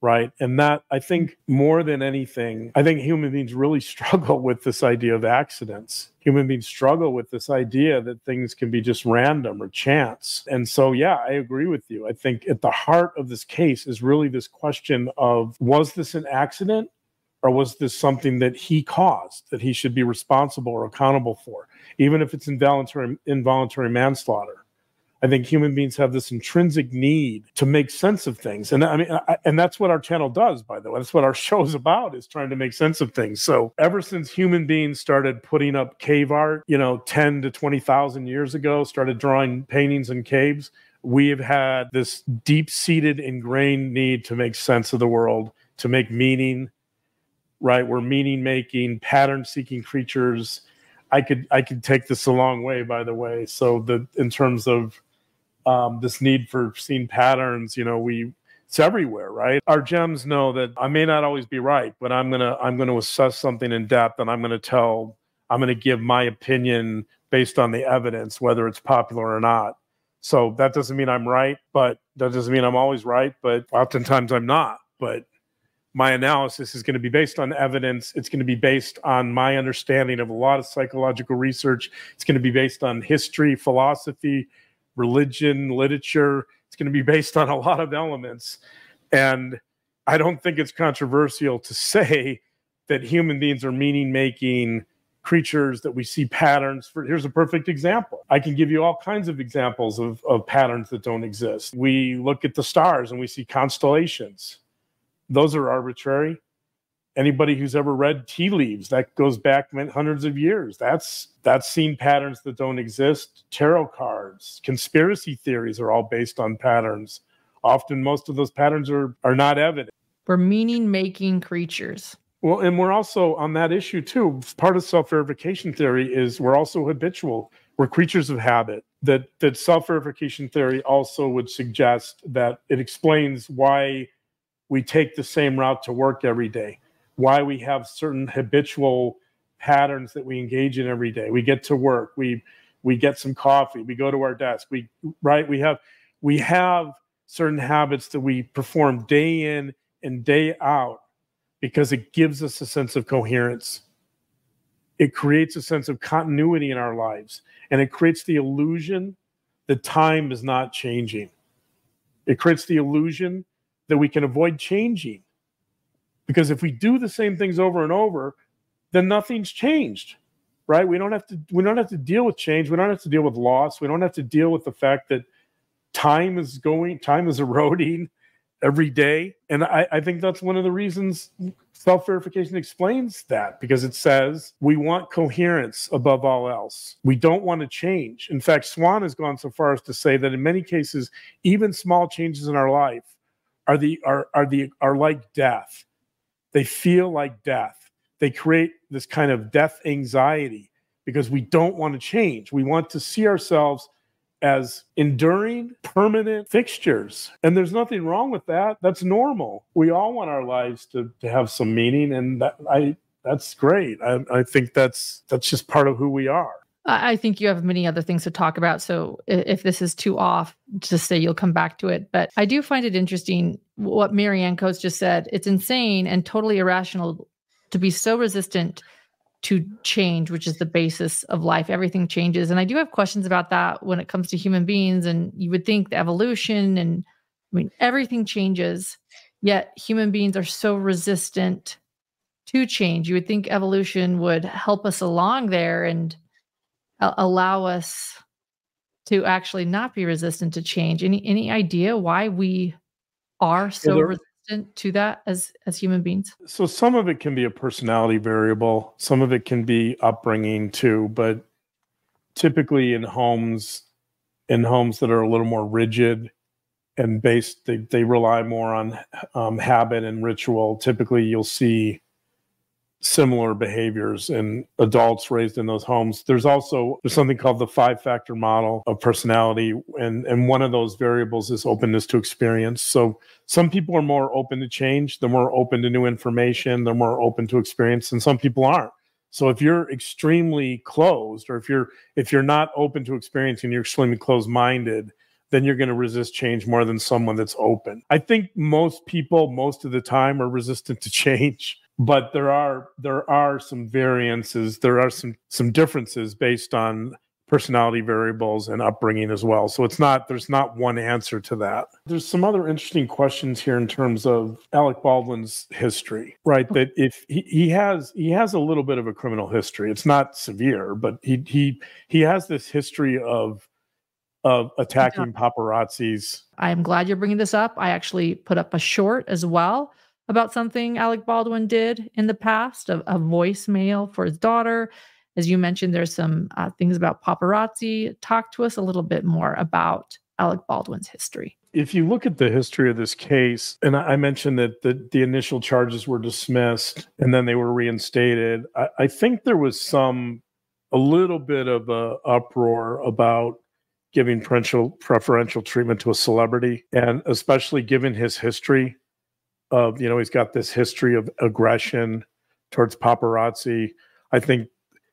right? And that, I think, more than anything, I think human beings really struggle with this idea of accidents. Human beings struggle with this idea that things can be just random or chance. And so, yeah, I agree with you. I think at the heart of this case is really this question of, was this an accident, or was this something that he caused, that he should be responsible or accountable for, even if it's involuntary, involuntary manslaughter? I think human beings have this intrinsic need to make sense of things. And I mean, I, and that's what our channel does, by the way. That's what our show is about, is trying to make sense of things. So ever since human beings started putting up cave art, you know, ten to twenty thousand years ago, started drawing paintings in caves, we have had this deep-seated, ingrained need to make sense of the world, to make meaning, right? We're meaning-making, pattern-seeking creatures. I could I could take this a long way, by the way. So the in terms of Um, this need for seeing patterns, you know, we it's everywhere, right? Our gems know that I may not always be right, but I'm gonna I'm gonna assess something in depth, and I'm gonna tell I'm gonna give my opinion based on the evidence, whether it's popular or not. So that doesn't mean I'm right, but that doesn't mean I'm always right. But oftentimes I'm not. But my analysis is going to be based on evidence. It's going to be based on my understanding of a lot of psychological research. It's going to be based on history, philosophy, religion, literature. It's going to be based on a lot of elements. And I don't think it's controversial to say that human beings are meaning-making creatures, that we see patterns. For here's a perfect example. I can give you all kinds of examples of, of patterns that don't exist. We look at the stars and we see constellations. Those are arbitrary. Anybody who's ever read tea leaves, that goes back hundreds of years. That's that's seen patterns that don't exist. Tarot cards, conspiracy theories are all based on patterns. Often most of those patterns are, are not evident. We're meaning-making creatures. Well, and we're also on that issue too. Part of self-verification theory is we're also habitual. We're creatures of habit. That that self-verification theory also would suggest that it explains why we take the same route to work every day, why we have certain habitual patterns that we engage in every day. We get to work, we we get some coffee, we go to our desk, we right, we have we have certain habits that we perform day in and day out because it gives us a sense of coherence. It creates a sense of continuity in our lives, and it creates the illusion that time is not changing. It creates the illusion that we can avoid changing. Because if we do the same things over and over, then nothing's changed, right? We don't have to we don't have to deal with change. We don't have to deal with loss. We don't have to deal with the fact that time is going, time is eroding every day. And I, I think that's one of the reasons self-verification explains that, because it says we want coherence above all else. We don't want to change. In fact, Swan has gone so far as to say that in many cases, even small changes in our life are the are are the are like death. They feel like death. They create this kind of death anxiety because we don't want to change. We want to see ourselves as enduring, permanent fixtures. And there's nothing wrong with that. That's normal. We all want our lives to, to have some meaning, and that, I that's great. I, I think that's that's just part of who we are. I think you have many other things to talk about. So if this is too off, just say you'll come back to it. But I do find it interesting what Marianne Coates just said. It's insane and totally irrational to be so resistant to change, which is the basis of life. Everything changes. And I do have questions about that when it comes to human beings. And you would think the evolution and I mean, everything changes, yet human beings are so resistant to change. You would think evolution would help us along there and allow us to actually not be resistant to change. Any any idea why we are so yeah, resistant to that as as human beings? So some of it can be a personality variable. Some of it can be upbringing too. But typically in homes, in homes that are a little more rigid and based, they, they rely more on um, habit and ritual. Typically you'll see similar behaviors in adults raised in those homes. There's also there's something called the five factor model of personality. And, and one of those variables is openness to experience. So some people are more open to change. They're more open to new information. They're more open to experience, and some people aren't. So if you're extremely closed, or if you're if you're not open to experience and you're extremely closed-minded, then you're going to resist change more than someone that's open. I think most people, most of the time, are resistant to change, but there are there are some variances. There are some some differences based on personality variables and upbringing as well. So it's not there's not one answer to that. There's some other interesting questions here in terms of Alec Baldwin's history, right? That if he, he has he has a little bit of a criminal history. It's not severe, but he he he has this history of of attacking paparazzis. I'm glad you're bringing this up. I actually put up a short as well about something Alec Baldwin did in the past, a, a voicemail for his daughter. As you mentioned, there's some uh, things about paparazzi. Talk to us a little bit more about Alec Baldwin's history. If you look at the history of this case, and I mentioned that the, the initial charges were dismissed and then they were reinstated, I, I think there was some, a little bit of a uproar about giving preferential, preferential treatment to a celebrity, and especially given his history of, you know, he's got this history of aggression towards paparazzi. I think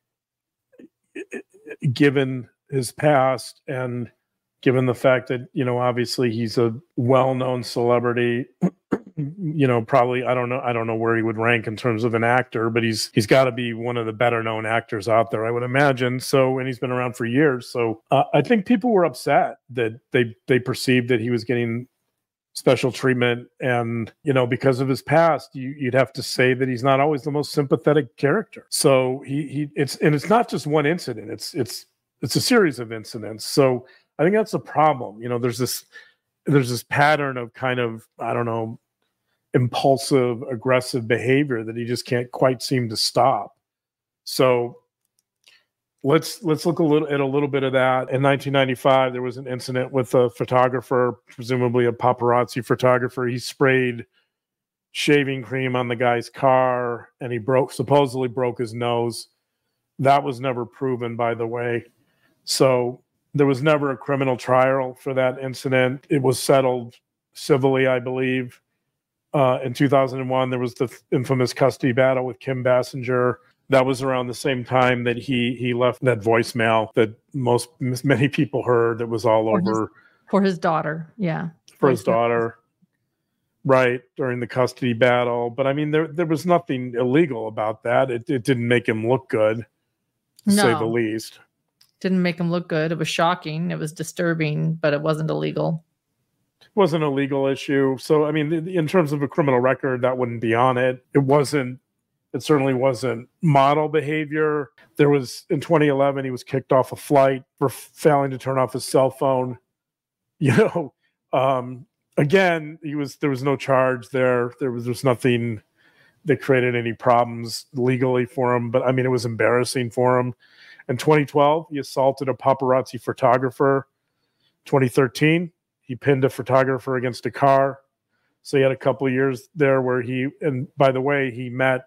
given his past and given the fact that, you know, obviously he's a well-known celebrity, you know, probably, I don't know, I don't know where he would rank in terms of an actor, but he's, he's got to be one of the better known actors out there, I would imagine. So, and he's been around for years. So uh, I think people were upset that they, they perceived that he was getting special treatment. And, you know, because of his past, you, you'd have to say that he's not always the most sympathetic character. So he, he, it's, and it's not just one incident. It's, it's, it's a series of incidents. So I think that's a problem. You know, there's this, there's this pattern of kind of, I don't know, impulsive, aggressive behavior that he just can't quite seem to stop. So let's let's look a little at a little bit of that. In nineteen ninety-five, there was an incident with a photographer, presumably a paparazzi photographer. He sprayed shaving cream on the guy's car, and he broke supposedly broke his nose. That was never proven, by the way. So there was never a criminal trial for that incident. It was settled civilly, I believe. Uh, in two thousand one, there was the infamous custody battle with Kim Basinger. That was around the same time that he he left that voicemail that most many people heard. That was all for over his, for his daughter. Yeah, for his daughter, right, during the custody battle. But I mean, there there was nothing illegal about that. It it didn't make him look good, to no. say the least. Didn't make him look good. It was shocking. It was disturbing, but it wasn't illegal. Wasn't a legal issue. So, I mean, in terms of a criminal record, that wouldn't be on it. It wasn't, it certainly wasn't model behavior. There was, in twenty eleven, he was kicked off a flight for failing to turn off his cell phone. You know, um, again, he was, there was no charge there. There was, there was nothing that created any problems legally for him. But I mean, it was embarrassing for him. In twenty twelve, he assaulted a paparazzi photographer. twenty thirteen, he pinned a photographer against a car. So he had a couple of years there where he, and by the way, he met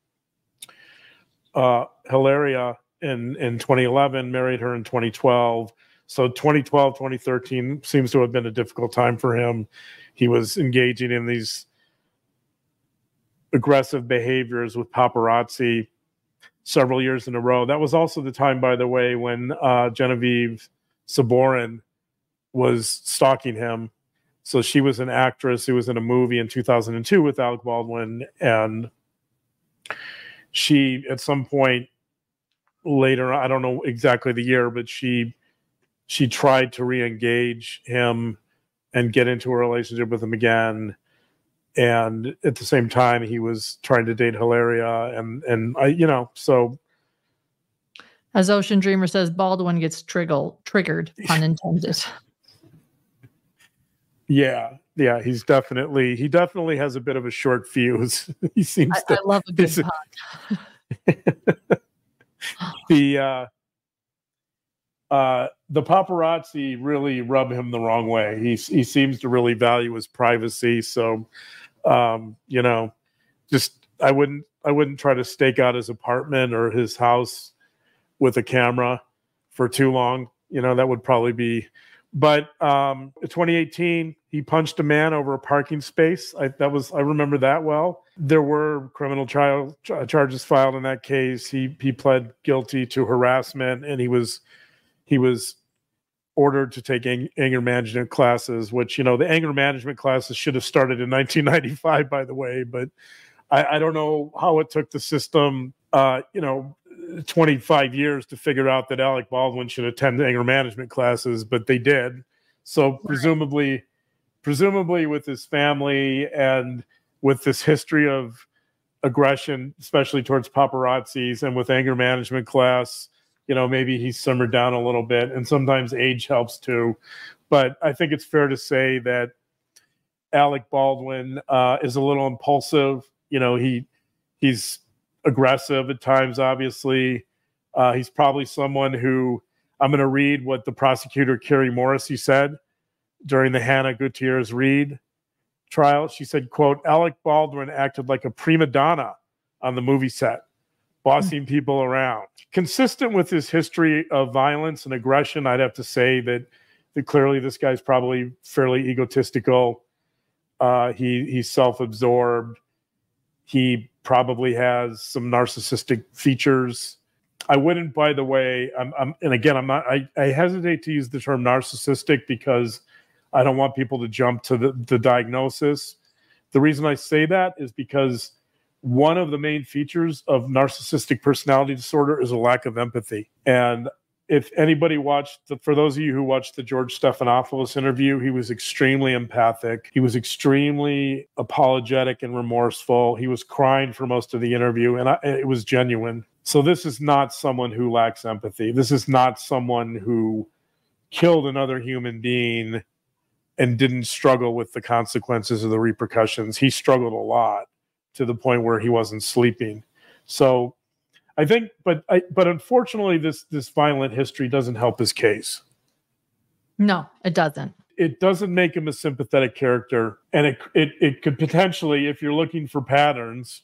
uh, Hilaria in, in twenty eleven, married her in twenty twelve. So twenty twelve, twenty thirteen seems to have been a difficult time for him. He was engaging in these aggressive behaviors with paparazzi several years in a row. That was also the time, by the way, when uh, Genevieve Saborin was stalking him. So she was an actress who was in a movie in two thousand two with Alec Baldwin, and she, at some point later, I don't know exactly the year, but she she tried to re-engage him and get into a relationship with him again. And at the same time, he was trying to date Hilaria, and and I, you know, so. As Ocean Dreamer says, Baldwin gets trigger, triggered, pun intended. Yeah, yeah, he's definitely he definitely has a bit of a short fuse. He seems I, to. I love a good pun. the uh, uh, the paparazzi really rub him the wrong way. He he seems to really value his privacy. So, um, you know, just I wouldn't I wouldn't try to stake out his apartment or his house with a camera for too long. You know, that would probably be. But um, in twenty eighteen, he punched a man over a parking space. I, that was I remember that well. There were criminal trial ch- charges filed in that case. He he pled guilty to harassment, and he was he was ordered to take ang- anger management classes, which, you know, the anger management classes should have started in nineteen ninety-five, by the way, but I, I don't know how it took the system, uh, you know, twenty-five years to figure out that Alec Baldwin should attend anger management classes, but they did. So right. presumably, presumably with his family and with this history of aggression, especially towards paparazzis, and with anger management class, you know, maybe he's simmered down a little bit, and sometimes age helps too. But I think it's fair to say that Alec Baldwin uh, is a little impulsive. You know, he he's aggressive at times, obviously. Uh, he's probably someone who, I'm going to read what the prosecutor, Carrie Morrissey, said during the Hannah Gutierrez Reed trial. She said, quote, Alec Baldwin acted like a prima donna on the movie set, bossing people around. Consistent with his history of violence and aggression, I'd have to say that, that clearly this guy's probably fairly egotistical. Uh, he he's self-absorbed. He probably has some narcissistic features. I wouldn't, by the way, I'm, I'm and again, I'm not, I, I hesitate to use the term narcissistic because I don't want people to jump to the, the diagnosis. The reason I say that is because one of the main features of narcissistic personality disorder is a lack of empathy. And if anybody watched, the, for those of you who watched the George Stephanopoulos interview, he was extremely empathic. He was extremely apologetic and remorseful. He was crying for most of the interview, and I, it was genuine. So this is not someone who lacks empathy. This is not someone who killed another human being and didn't struggle with the consequences or the repercussions. He struggled a lot, to the point where he wasn't sleeping. So I think, but I, but unfortunately, this this violent history doesn't help his case. No, it doesn't. It doesn't make him a sympathetic character. And it it it could potentially, if you're looking for patterns,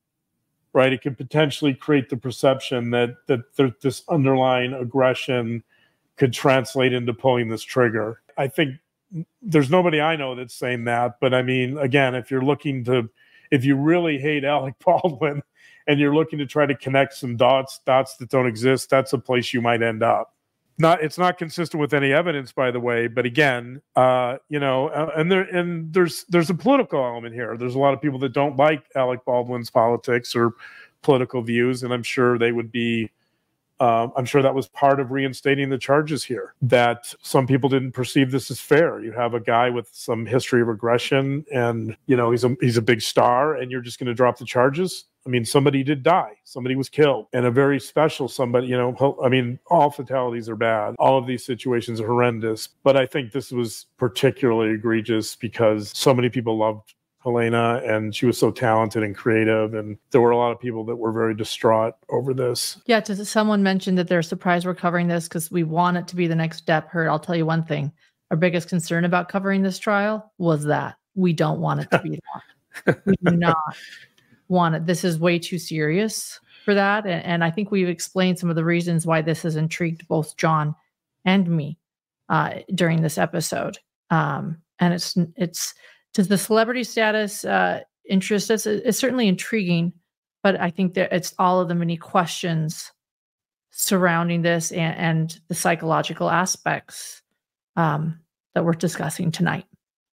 right, it could potentially create the perception that that there, this underlying aggression could translate into pulling this trigger. I think there's nobody I know that's saying that. But I mean, again, if you're looking to If you really hate Alec Baldwin and you're looking to try to connect some dots, dots that don't exist, that's a place you might end up. Not, it's not consistent with any evidence, by the way. But again, uh, you know, uh, and there and there's there's a political element here. There's a lot of people that don't like Alec Baldwin's politics or political views, and I'm sure they would be. Uh, I'm sure that was part of reinstating the charges here, that some people didn't perceive this as fair. You have a guy with some history of aggression and, you know, he's a, he's a big star and you're just going to drop the charges. I mean, somebody did die. Somebody was killed, and a very special somebody, you know, I mean, all fatalities are bad. All of these situations are horrendous, but I think this was particularly egregious because so many people loved Helena, and she was so talented and creative, and there were a lot of people that were very distraught over this. Yeah, to, someone mentioned that they're surprised we're covering this because we want it to be the next Depp Heard. I'll tell you one thing. Our biggest concern about covering this trial was that we don't want it to be that. We do not want it. This is way too serious for that, and, and I think we've explained some of the reasons why this has intrigued both John and me uh, during this episode. Um, and it's it's to the celebrity status uh, interest. It's, it's certainly intriguing, but I think that it's all of the many questions surrounding this and, and the psychological aspects um, that we're discussing tonight.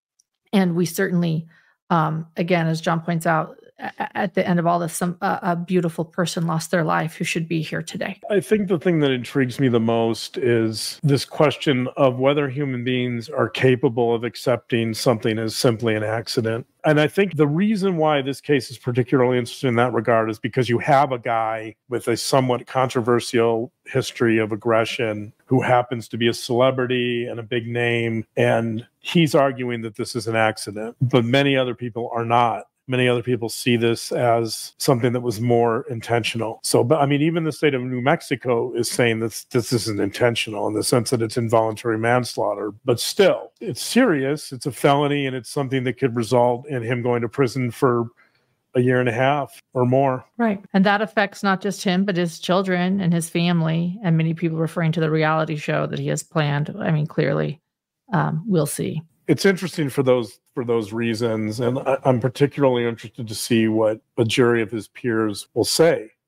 And we certainly, um, again, as John points out, at the end of all this, some uh, a beautiful person lost their life who should be here today. I think the thing that intrigues me the most is this question of whether human beings are capable of accepting something as simply an accident. And I think the reason why this case is particularly interesting in that regard is because you have a guy with a somewhat controversial history of aggression who happens to be a celebrity and a big name, and he's arguing that this is an accident, but many other people are not. Many other people see this as something that was more intentional. So, but I mean, even the state of New Mexico is saying that this isn't intentional in the sense that it's involuntary manslaughter. But still, it's serious. It's a felony, and it's something that could result in him going to prison for a year and a half or more. Right. And that affects not just him, but his children and his family, and many people referring to the reality show that he has planned. I mean, clearly, um, we'll see. It's interesting for those for those reasons, and I, I'm particularly interested to see what a jury of his peers will say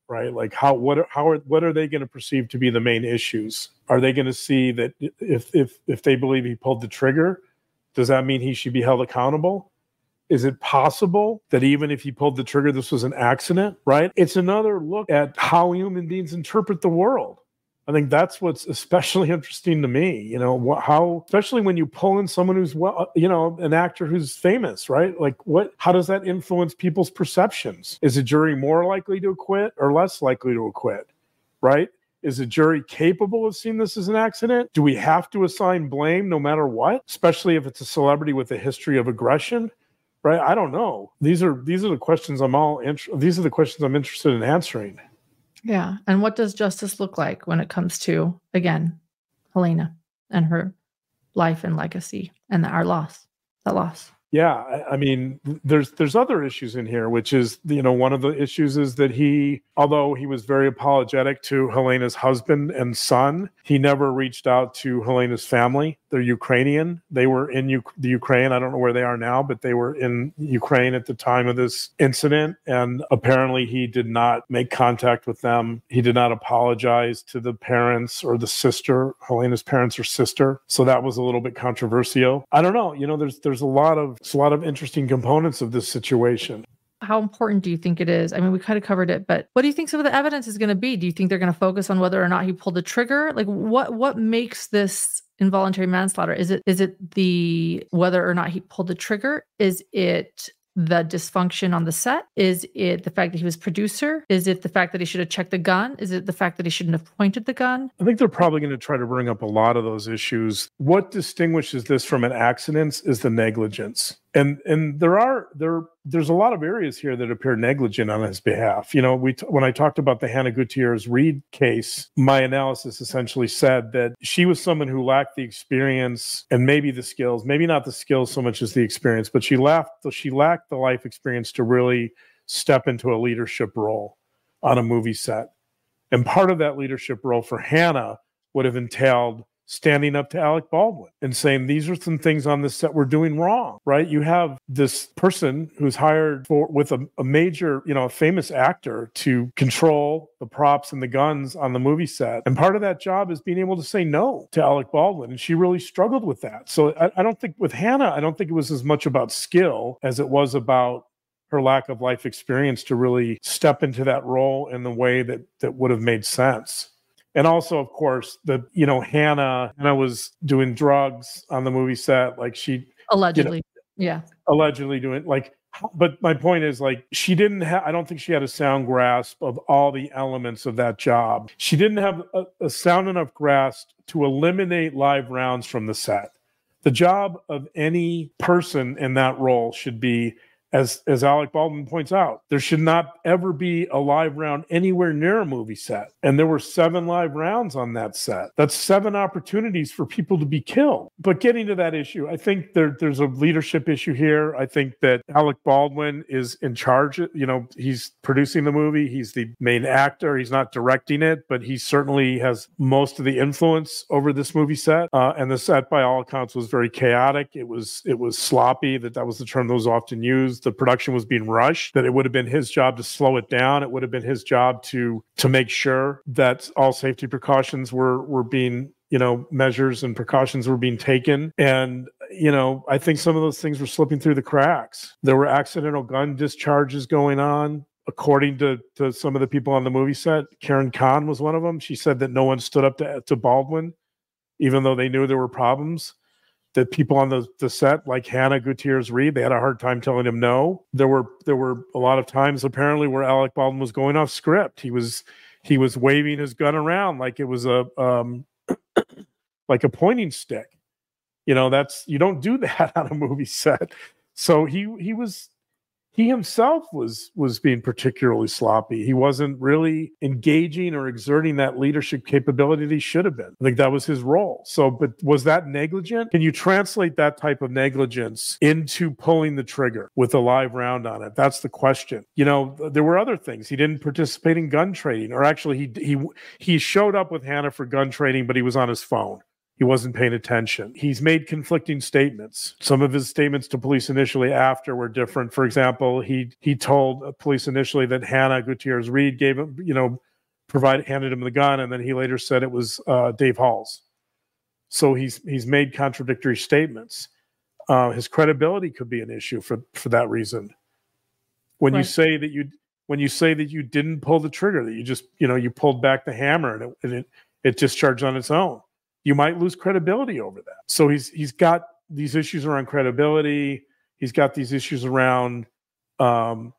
right? Like how what are, how are what are they going to perceive to be the main issues? Are they going to see that if if if they believe he pulled the trigger, does that mean he should be held accountable? Is it possible that even if he pulled the trigger, this was an accident, right? It's another look at how human beings interpret the world. I think that's what's especially interesting to me, you know, how, especially when you pull in someone who's, well, you know, an actor who's famous, right? Like what, how does that influence people's perceptions? Is a jury more likely to acquit or less likely to acquit, right? Is a jury capable of seeing this as an accident? Do we have to assign blame no matter what, especially if it's a celebrity with a history of aggression? Right? I don't know. These are these are the questions I'm all int- these are the questions I'm interested in answering. Yeah. And what does justice look like when it comes to, again, Helena and her life and legacy and our loss, that loss? Yeah, I, I mean, there's there's other issues in here, which is, you know, one of the issues is that he, although he was very apologetic to Helena's husband and son, he never reached out to Helena's family. They're Ukrainian. They were in U- the Ukraine. I don't know where they are now, but they were in Ukraine at the time of this incident. And apparently he did not make contact with them. He did not apologize to the parents or the sister, Helena's parents or sister. So that was a little bit controversial. I don't know. You know, there's there's a lot of It's a lot of interesting components of this situation. How important do you think it is? I mean, we kind of covered it, but what do you think some of the evidence is going to be? Do you think they're going to focus on whether or not he pulled the trigger? Like what what makes this involuntary manslaughter? Is it is it the whether or not he pulled the trigger? Is it the dysfunction on the set? Is it the fact that he was producer? Is it the fact that he should have checked the gun? Is it the fact that he shouldn't have pointed the gun? I think they're probably going to try to bring up a lot of those issues. What distinguishes this from an accident is the negligence. And and there are there there's a lot of areas here that appear negligent on his behalf. You know, we t- when I talked about the Hannah Gutierrez Reed case, my analysis essentially said that she was someone who lacked the experience and maybe the skills, maybe not the skills so much as the experience, but she lacked she lacked the life experience to really step into a leadership role on a movie set. And part of that leadership role for Hannah would have entailed standing up to Alec Baldwin and saying, these are some things on this set we're doing wrong, right? You have this person who's hired for with a, a major, you know, a famous actor to control the props and the guns on the movie set. And part of that job is being able to say no to Alec Baldwin. And she really struggled with that. So I, I don't think with Hannah, I don't think it was as much about skill as it was about her lack of life experience to really step into that role in the way that that would have made sense. And also, of course, the, you know, Hannah, Hannah was doing drugs on the movie set. Like she allegedly, you know, yeah, allegedly doing like, but my point is like, she didn't have, I don't think she had a sound grasp of all the elements of that job. She didn't have a, a sound enough grasp to eliminate live rounds from the set. The job of any person in that role should be, As as Alec Baldwin points out, there should not ever be a live round anywhere near a movie set. And there were seven live rounds on that set. That's seven opportunities for people to be killed. But getting to that issue, I think there, there's a leadership issue here. I think that Alec Baldwin is in charge. You know, he's producing the movie. He's the main actor. He's not directing it, but he certainly has most of the influence over this movie set. Uh, and the set, by all accounts, was very chaotic. It was it was sloppy. That that was the term that was often used. The production was being rushed, that it would have been his job to slow it down. It would have been his job to to make sure that all safety precautions were were being, you know, measures and precautions were being taken. And, you know, I think some of those things were slipping through the cracks. There were accidental gun discharges going on. According to, to some of the people on the movie set, Karen Kahn was one of them. She said that no one stood up to, to Baldwin, even though they knew there were problems. That people on the, the set, like Hannah Gutierrez Reed, they had a hard time telling him no. There were there were a lot of times apparently where Alec Baldwin was going off script. He was he was waving his gun around like it was a um, like a pointing stick. You know, that's you don't do that on a movie set. So he he was he himself was was being particularly sloppy. He wasn't really engaging or exerting that leadership capability that he should have been. I think that was his role. So, but was that negligent? Can you translate that type of negligence into pulling the trigger with a live round on it? That's the question. You know, there were other things. He didn't participate in gun trading, or actually he he he showed up with Hannah for gun trading, but he was on his phone. he wasn't paying attention. He's made conflicting statements. Some of his statements to police initially after were different. For example, he he told police initially that Hannah Gutierrez Reed gave him, you know, provided handed him the gun, and then he later said it was uh, Dave Hall's. So he's he's made contradictory statements. Uh, his credibility could be an issue for for that reason. When right. you say that you when you say that you didn't pull the trigger, that you just you know you pulled back the hammer and it and it, it discharged on its own, you might lose credibility over that. So he's he's got these issues around credibility. He's got these issues around um,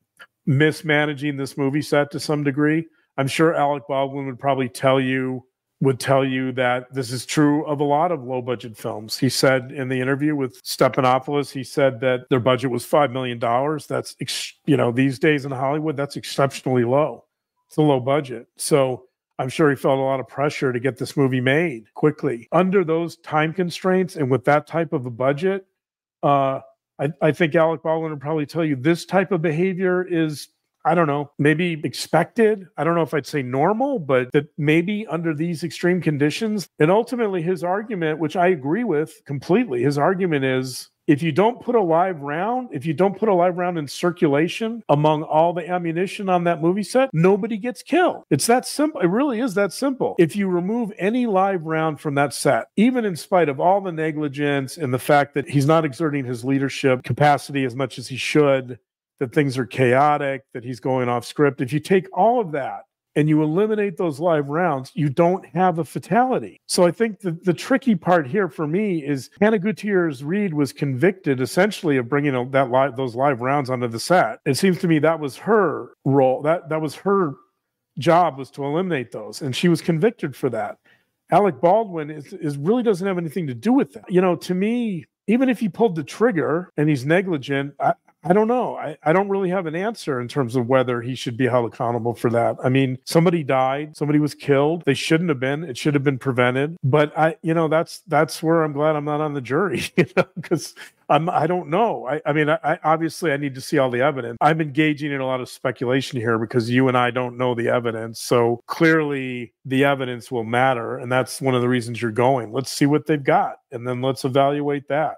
mismanaging this movie set to some degree. I'm sure Alec Baldwin would probably tell you would tell you that this is true of a lot of low budget films. He said in the interview with Stephanopoulos, he said that their budget was five million dollars. That's, you know, these days in Hollywood, that's exceptionally low. It's a low budget. So I'm sure he felt a lot of pressure to get this movie made quickly. Under those time constraints and with that type of a budget, uh, I, I think Alec Baldwin would probably tell you this type of behavior is, I don't know, maybe expected. I don't know if I'd say normal, but that maybe under these extreme conditions. And ultimately his argument, which I agree with completely, his argument is if you don't put a live round, if you don't put a live round in circulation among all the ammunition on that movie set, nobody gets killed. It's that simple. It really is that simple. If you remove any live round from that set, even in spite of all the negligence and the fact that he's not exerting his leadership capacity as much as he should, that things are chaotic, that he's going off script. If you take all of that and you eliminate those live rounds, you don't have a fatality. So I think the, the tricky part here for me is Hannah Gutierrez Reed was convicted essentially of bringing a, that live, those live rounds onto the set. It seems to me that was her role. That, that was her job, was to eliminate those. And she was convicted for that. Alec Baldwin is, is really doesn't have anything to do with that. You know, to me, even if he pulled the trigger and he's negligent, I, I don't know. I, I don't really have an answer in terms of whether he should be held accountable for that. I mean, somebody died, somebody was killed. They shouldn't have been. It should have been prevented. But I, you know, that's that's where I'm glad I'm not on the jury, you know, because I'm I don't know. I, I mean, I, I obviously I need to see all the evidence. I'm engaging in a lot of speculation here because you and I don't know the evidence. So clearly the evidence will matter. And that's one of the reasons you're going. Let's see what they've got. And then let's evaluate that.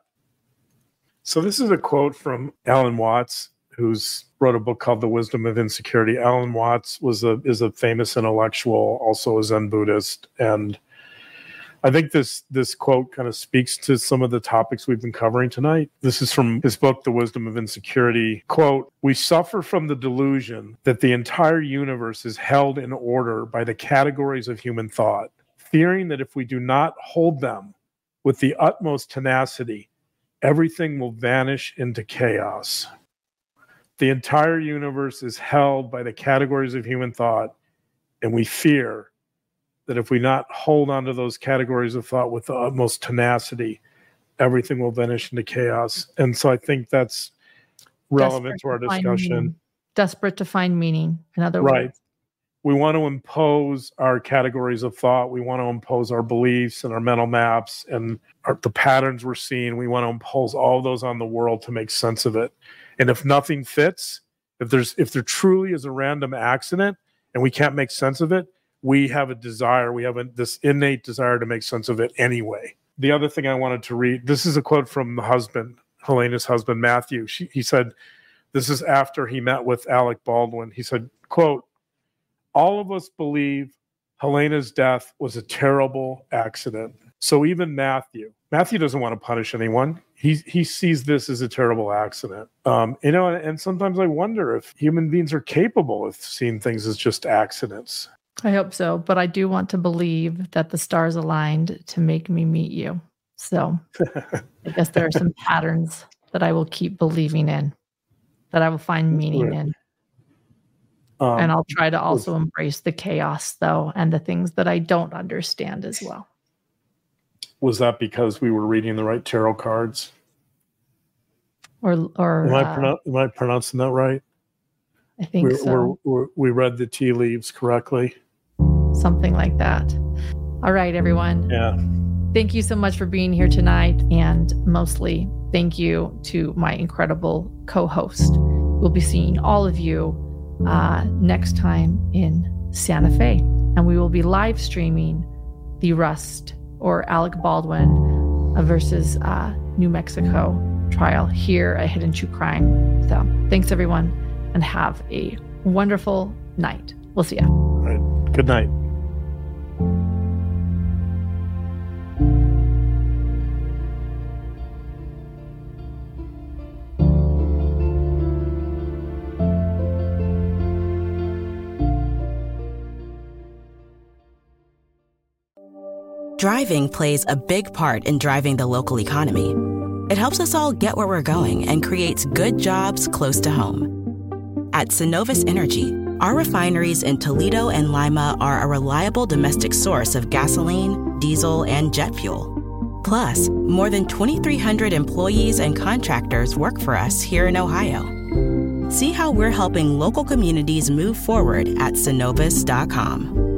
So this is a quote from Alan Watts, who's wrote a book called The Wisdom of Insecurity. Alan Watts was a is a famous intellectual, also a Zen Buddhist. And I think this this quote kind of speaks to some of the topics we've been covering tonight. This is from his book, The Wisdom of Insecurity. Quote, "We suffer from the delusion that the entire universe is held in order by the categories of human thought, fearing that if we do not hold them with the utmost tenacity, everything will vanish into chaos. The entire universe is held by the categories of human thought, and we fear that if we not hold on to those categories of thought with the utmost tenacity, everything will vanish into chaos." And so I think that's relevant to our discussion. Desperate to find meaning, in other right. words. We want to impose our categories of thought. We want to impose our beliefs and our mental maps and our, the patterns we're seeing. We want to impose all those on the world to make sense of it. And if nothing fits, if there's if there truly is a random accident and we can't make sense of it, we have a desire. We have a, this innate desire to make sense of it anyway. The other thing I wanted to read, this is a quote from the husband, Helena's husband, Matthew. She, he said, this is after he met with Alec Baldwin. He said, quote, "All of us believe Helena's death was a terrible accident. So even Matthew, Matthew doesn't want to punish anyone. He he sees this as a terrible accident. Um, you know, and, and sometimes I wonder if human beings are capable of seeing things as just accidents." I hope so, but I do want to believe that the stars aligned to make me meet you. So I guess there are some patterns that I will keep believing in, that I will find meaning right. in. Um, and I'll try to also embrace the chaos, though, and the things that I don't understand as well. Was that because we were reading the right tarot cards? Or, or am I, uh, pronou- am I pronouncing that right? I think we're, so. We're, we're, we read the tea leaves correctly. Something like that. All right, everyone. Yeah. Thank you so much for being here tonight. And mostly, thank you to my incredible co-host. We'll be seeing all of you uh, next time in Santa Fe. And we will be live streaming the Rust or Alec Baldwin uh, versus uh, New Mexico trial here at Hidden True Crime. So thanks, everyone, and have a wonderful night. We'll see you. All right. Good night. Driving plays a big part in driving the local economy. It helps us all get where we're going and creates good jobs close to home. At Synovus Energy, our refineries in Toledo and Lima are a reliable domestic source of gasoline, diesel, and jet fuel. Plus, more than twenty-three hundred employees and contractors work for us here in Ohio. See how we're helping local communities move forward at Synovus dot com.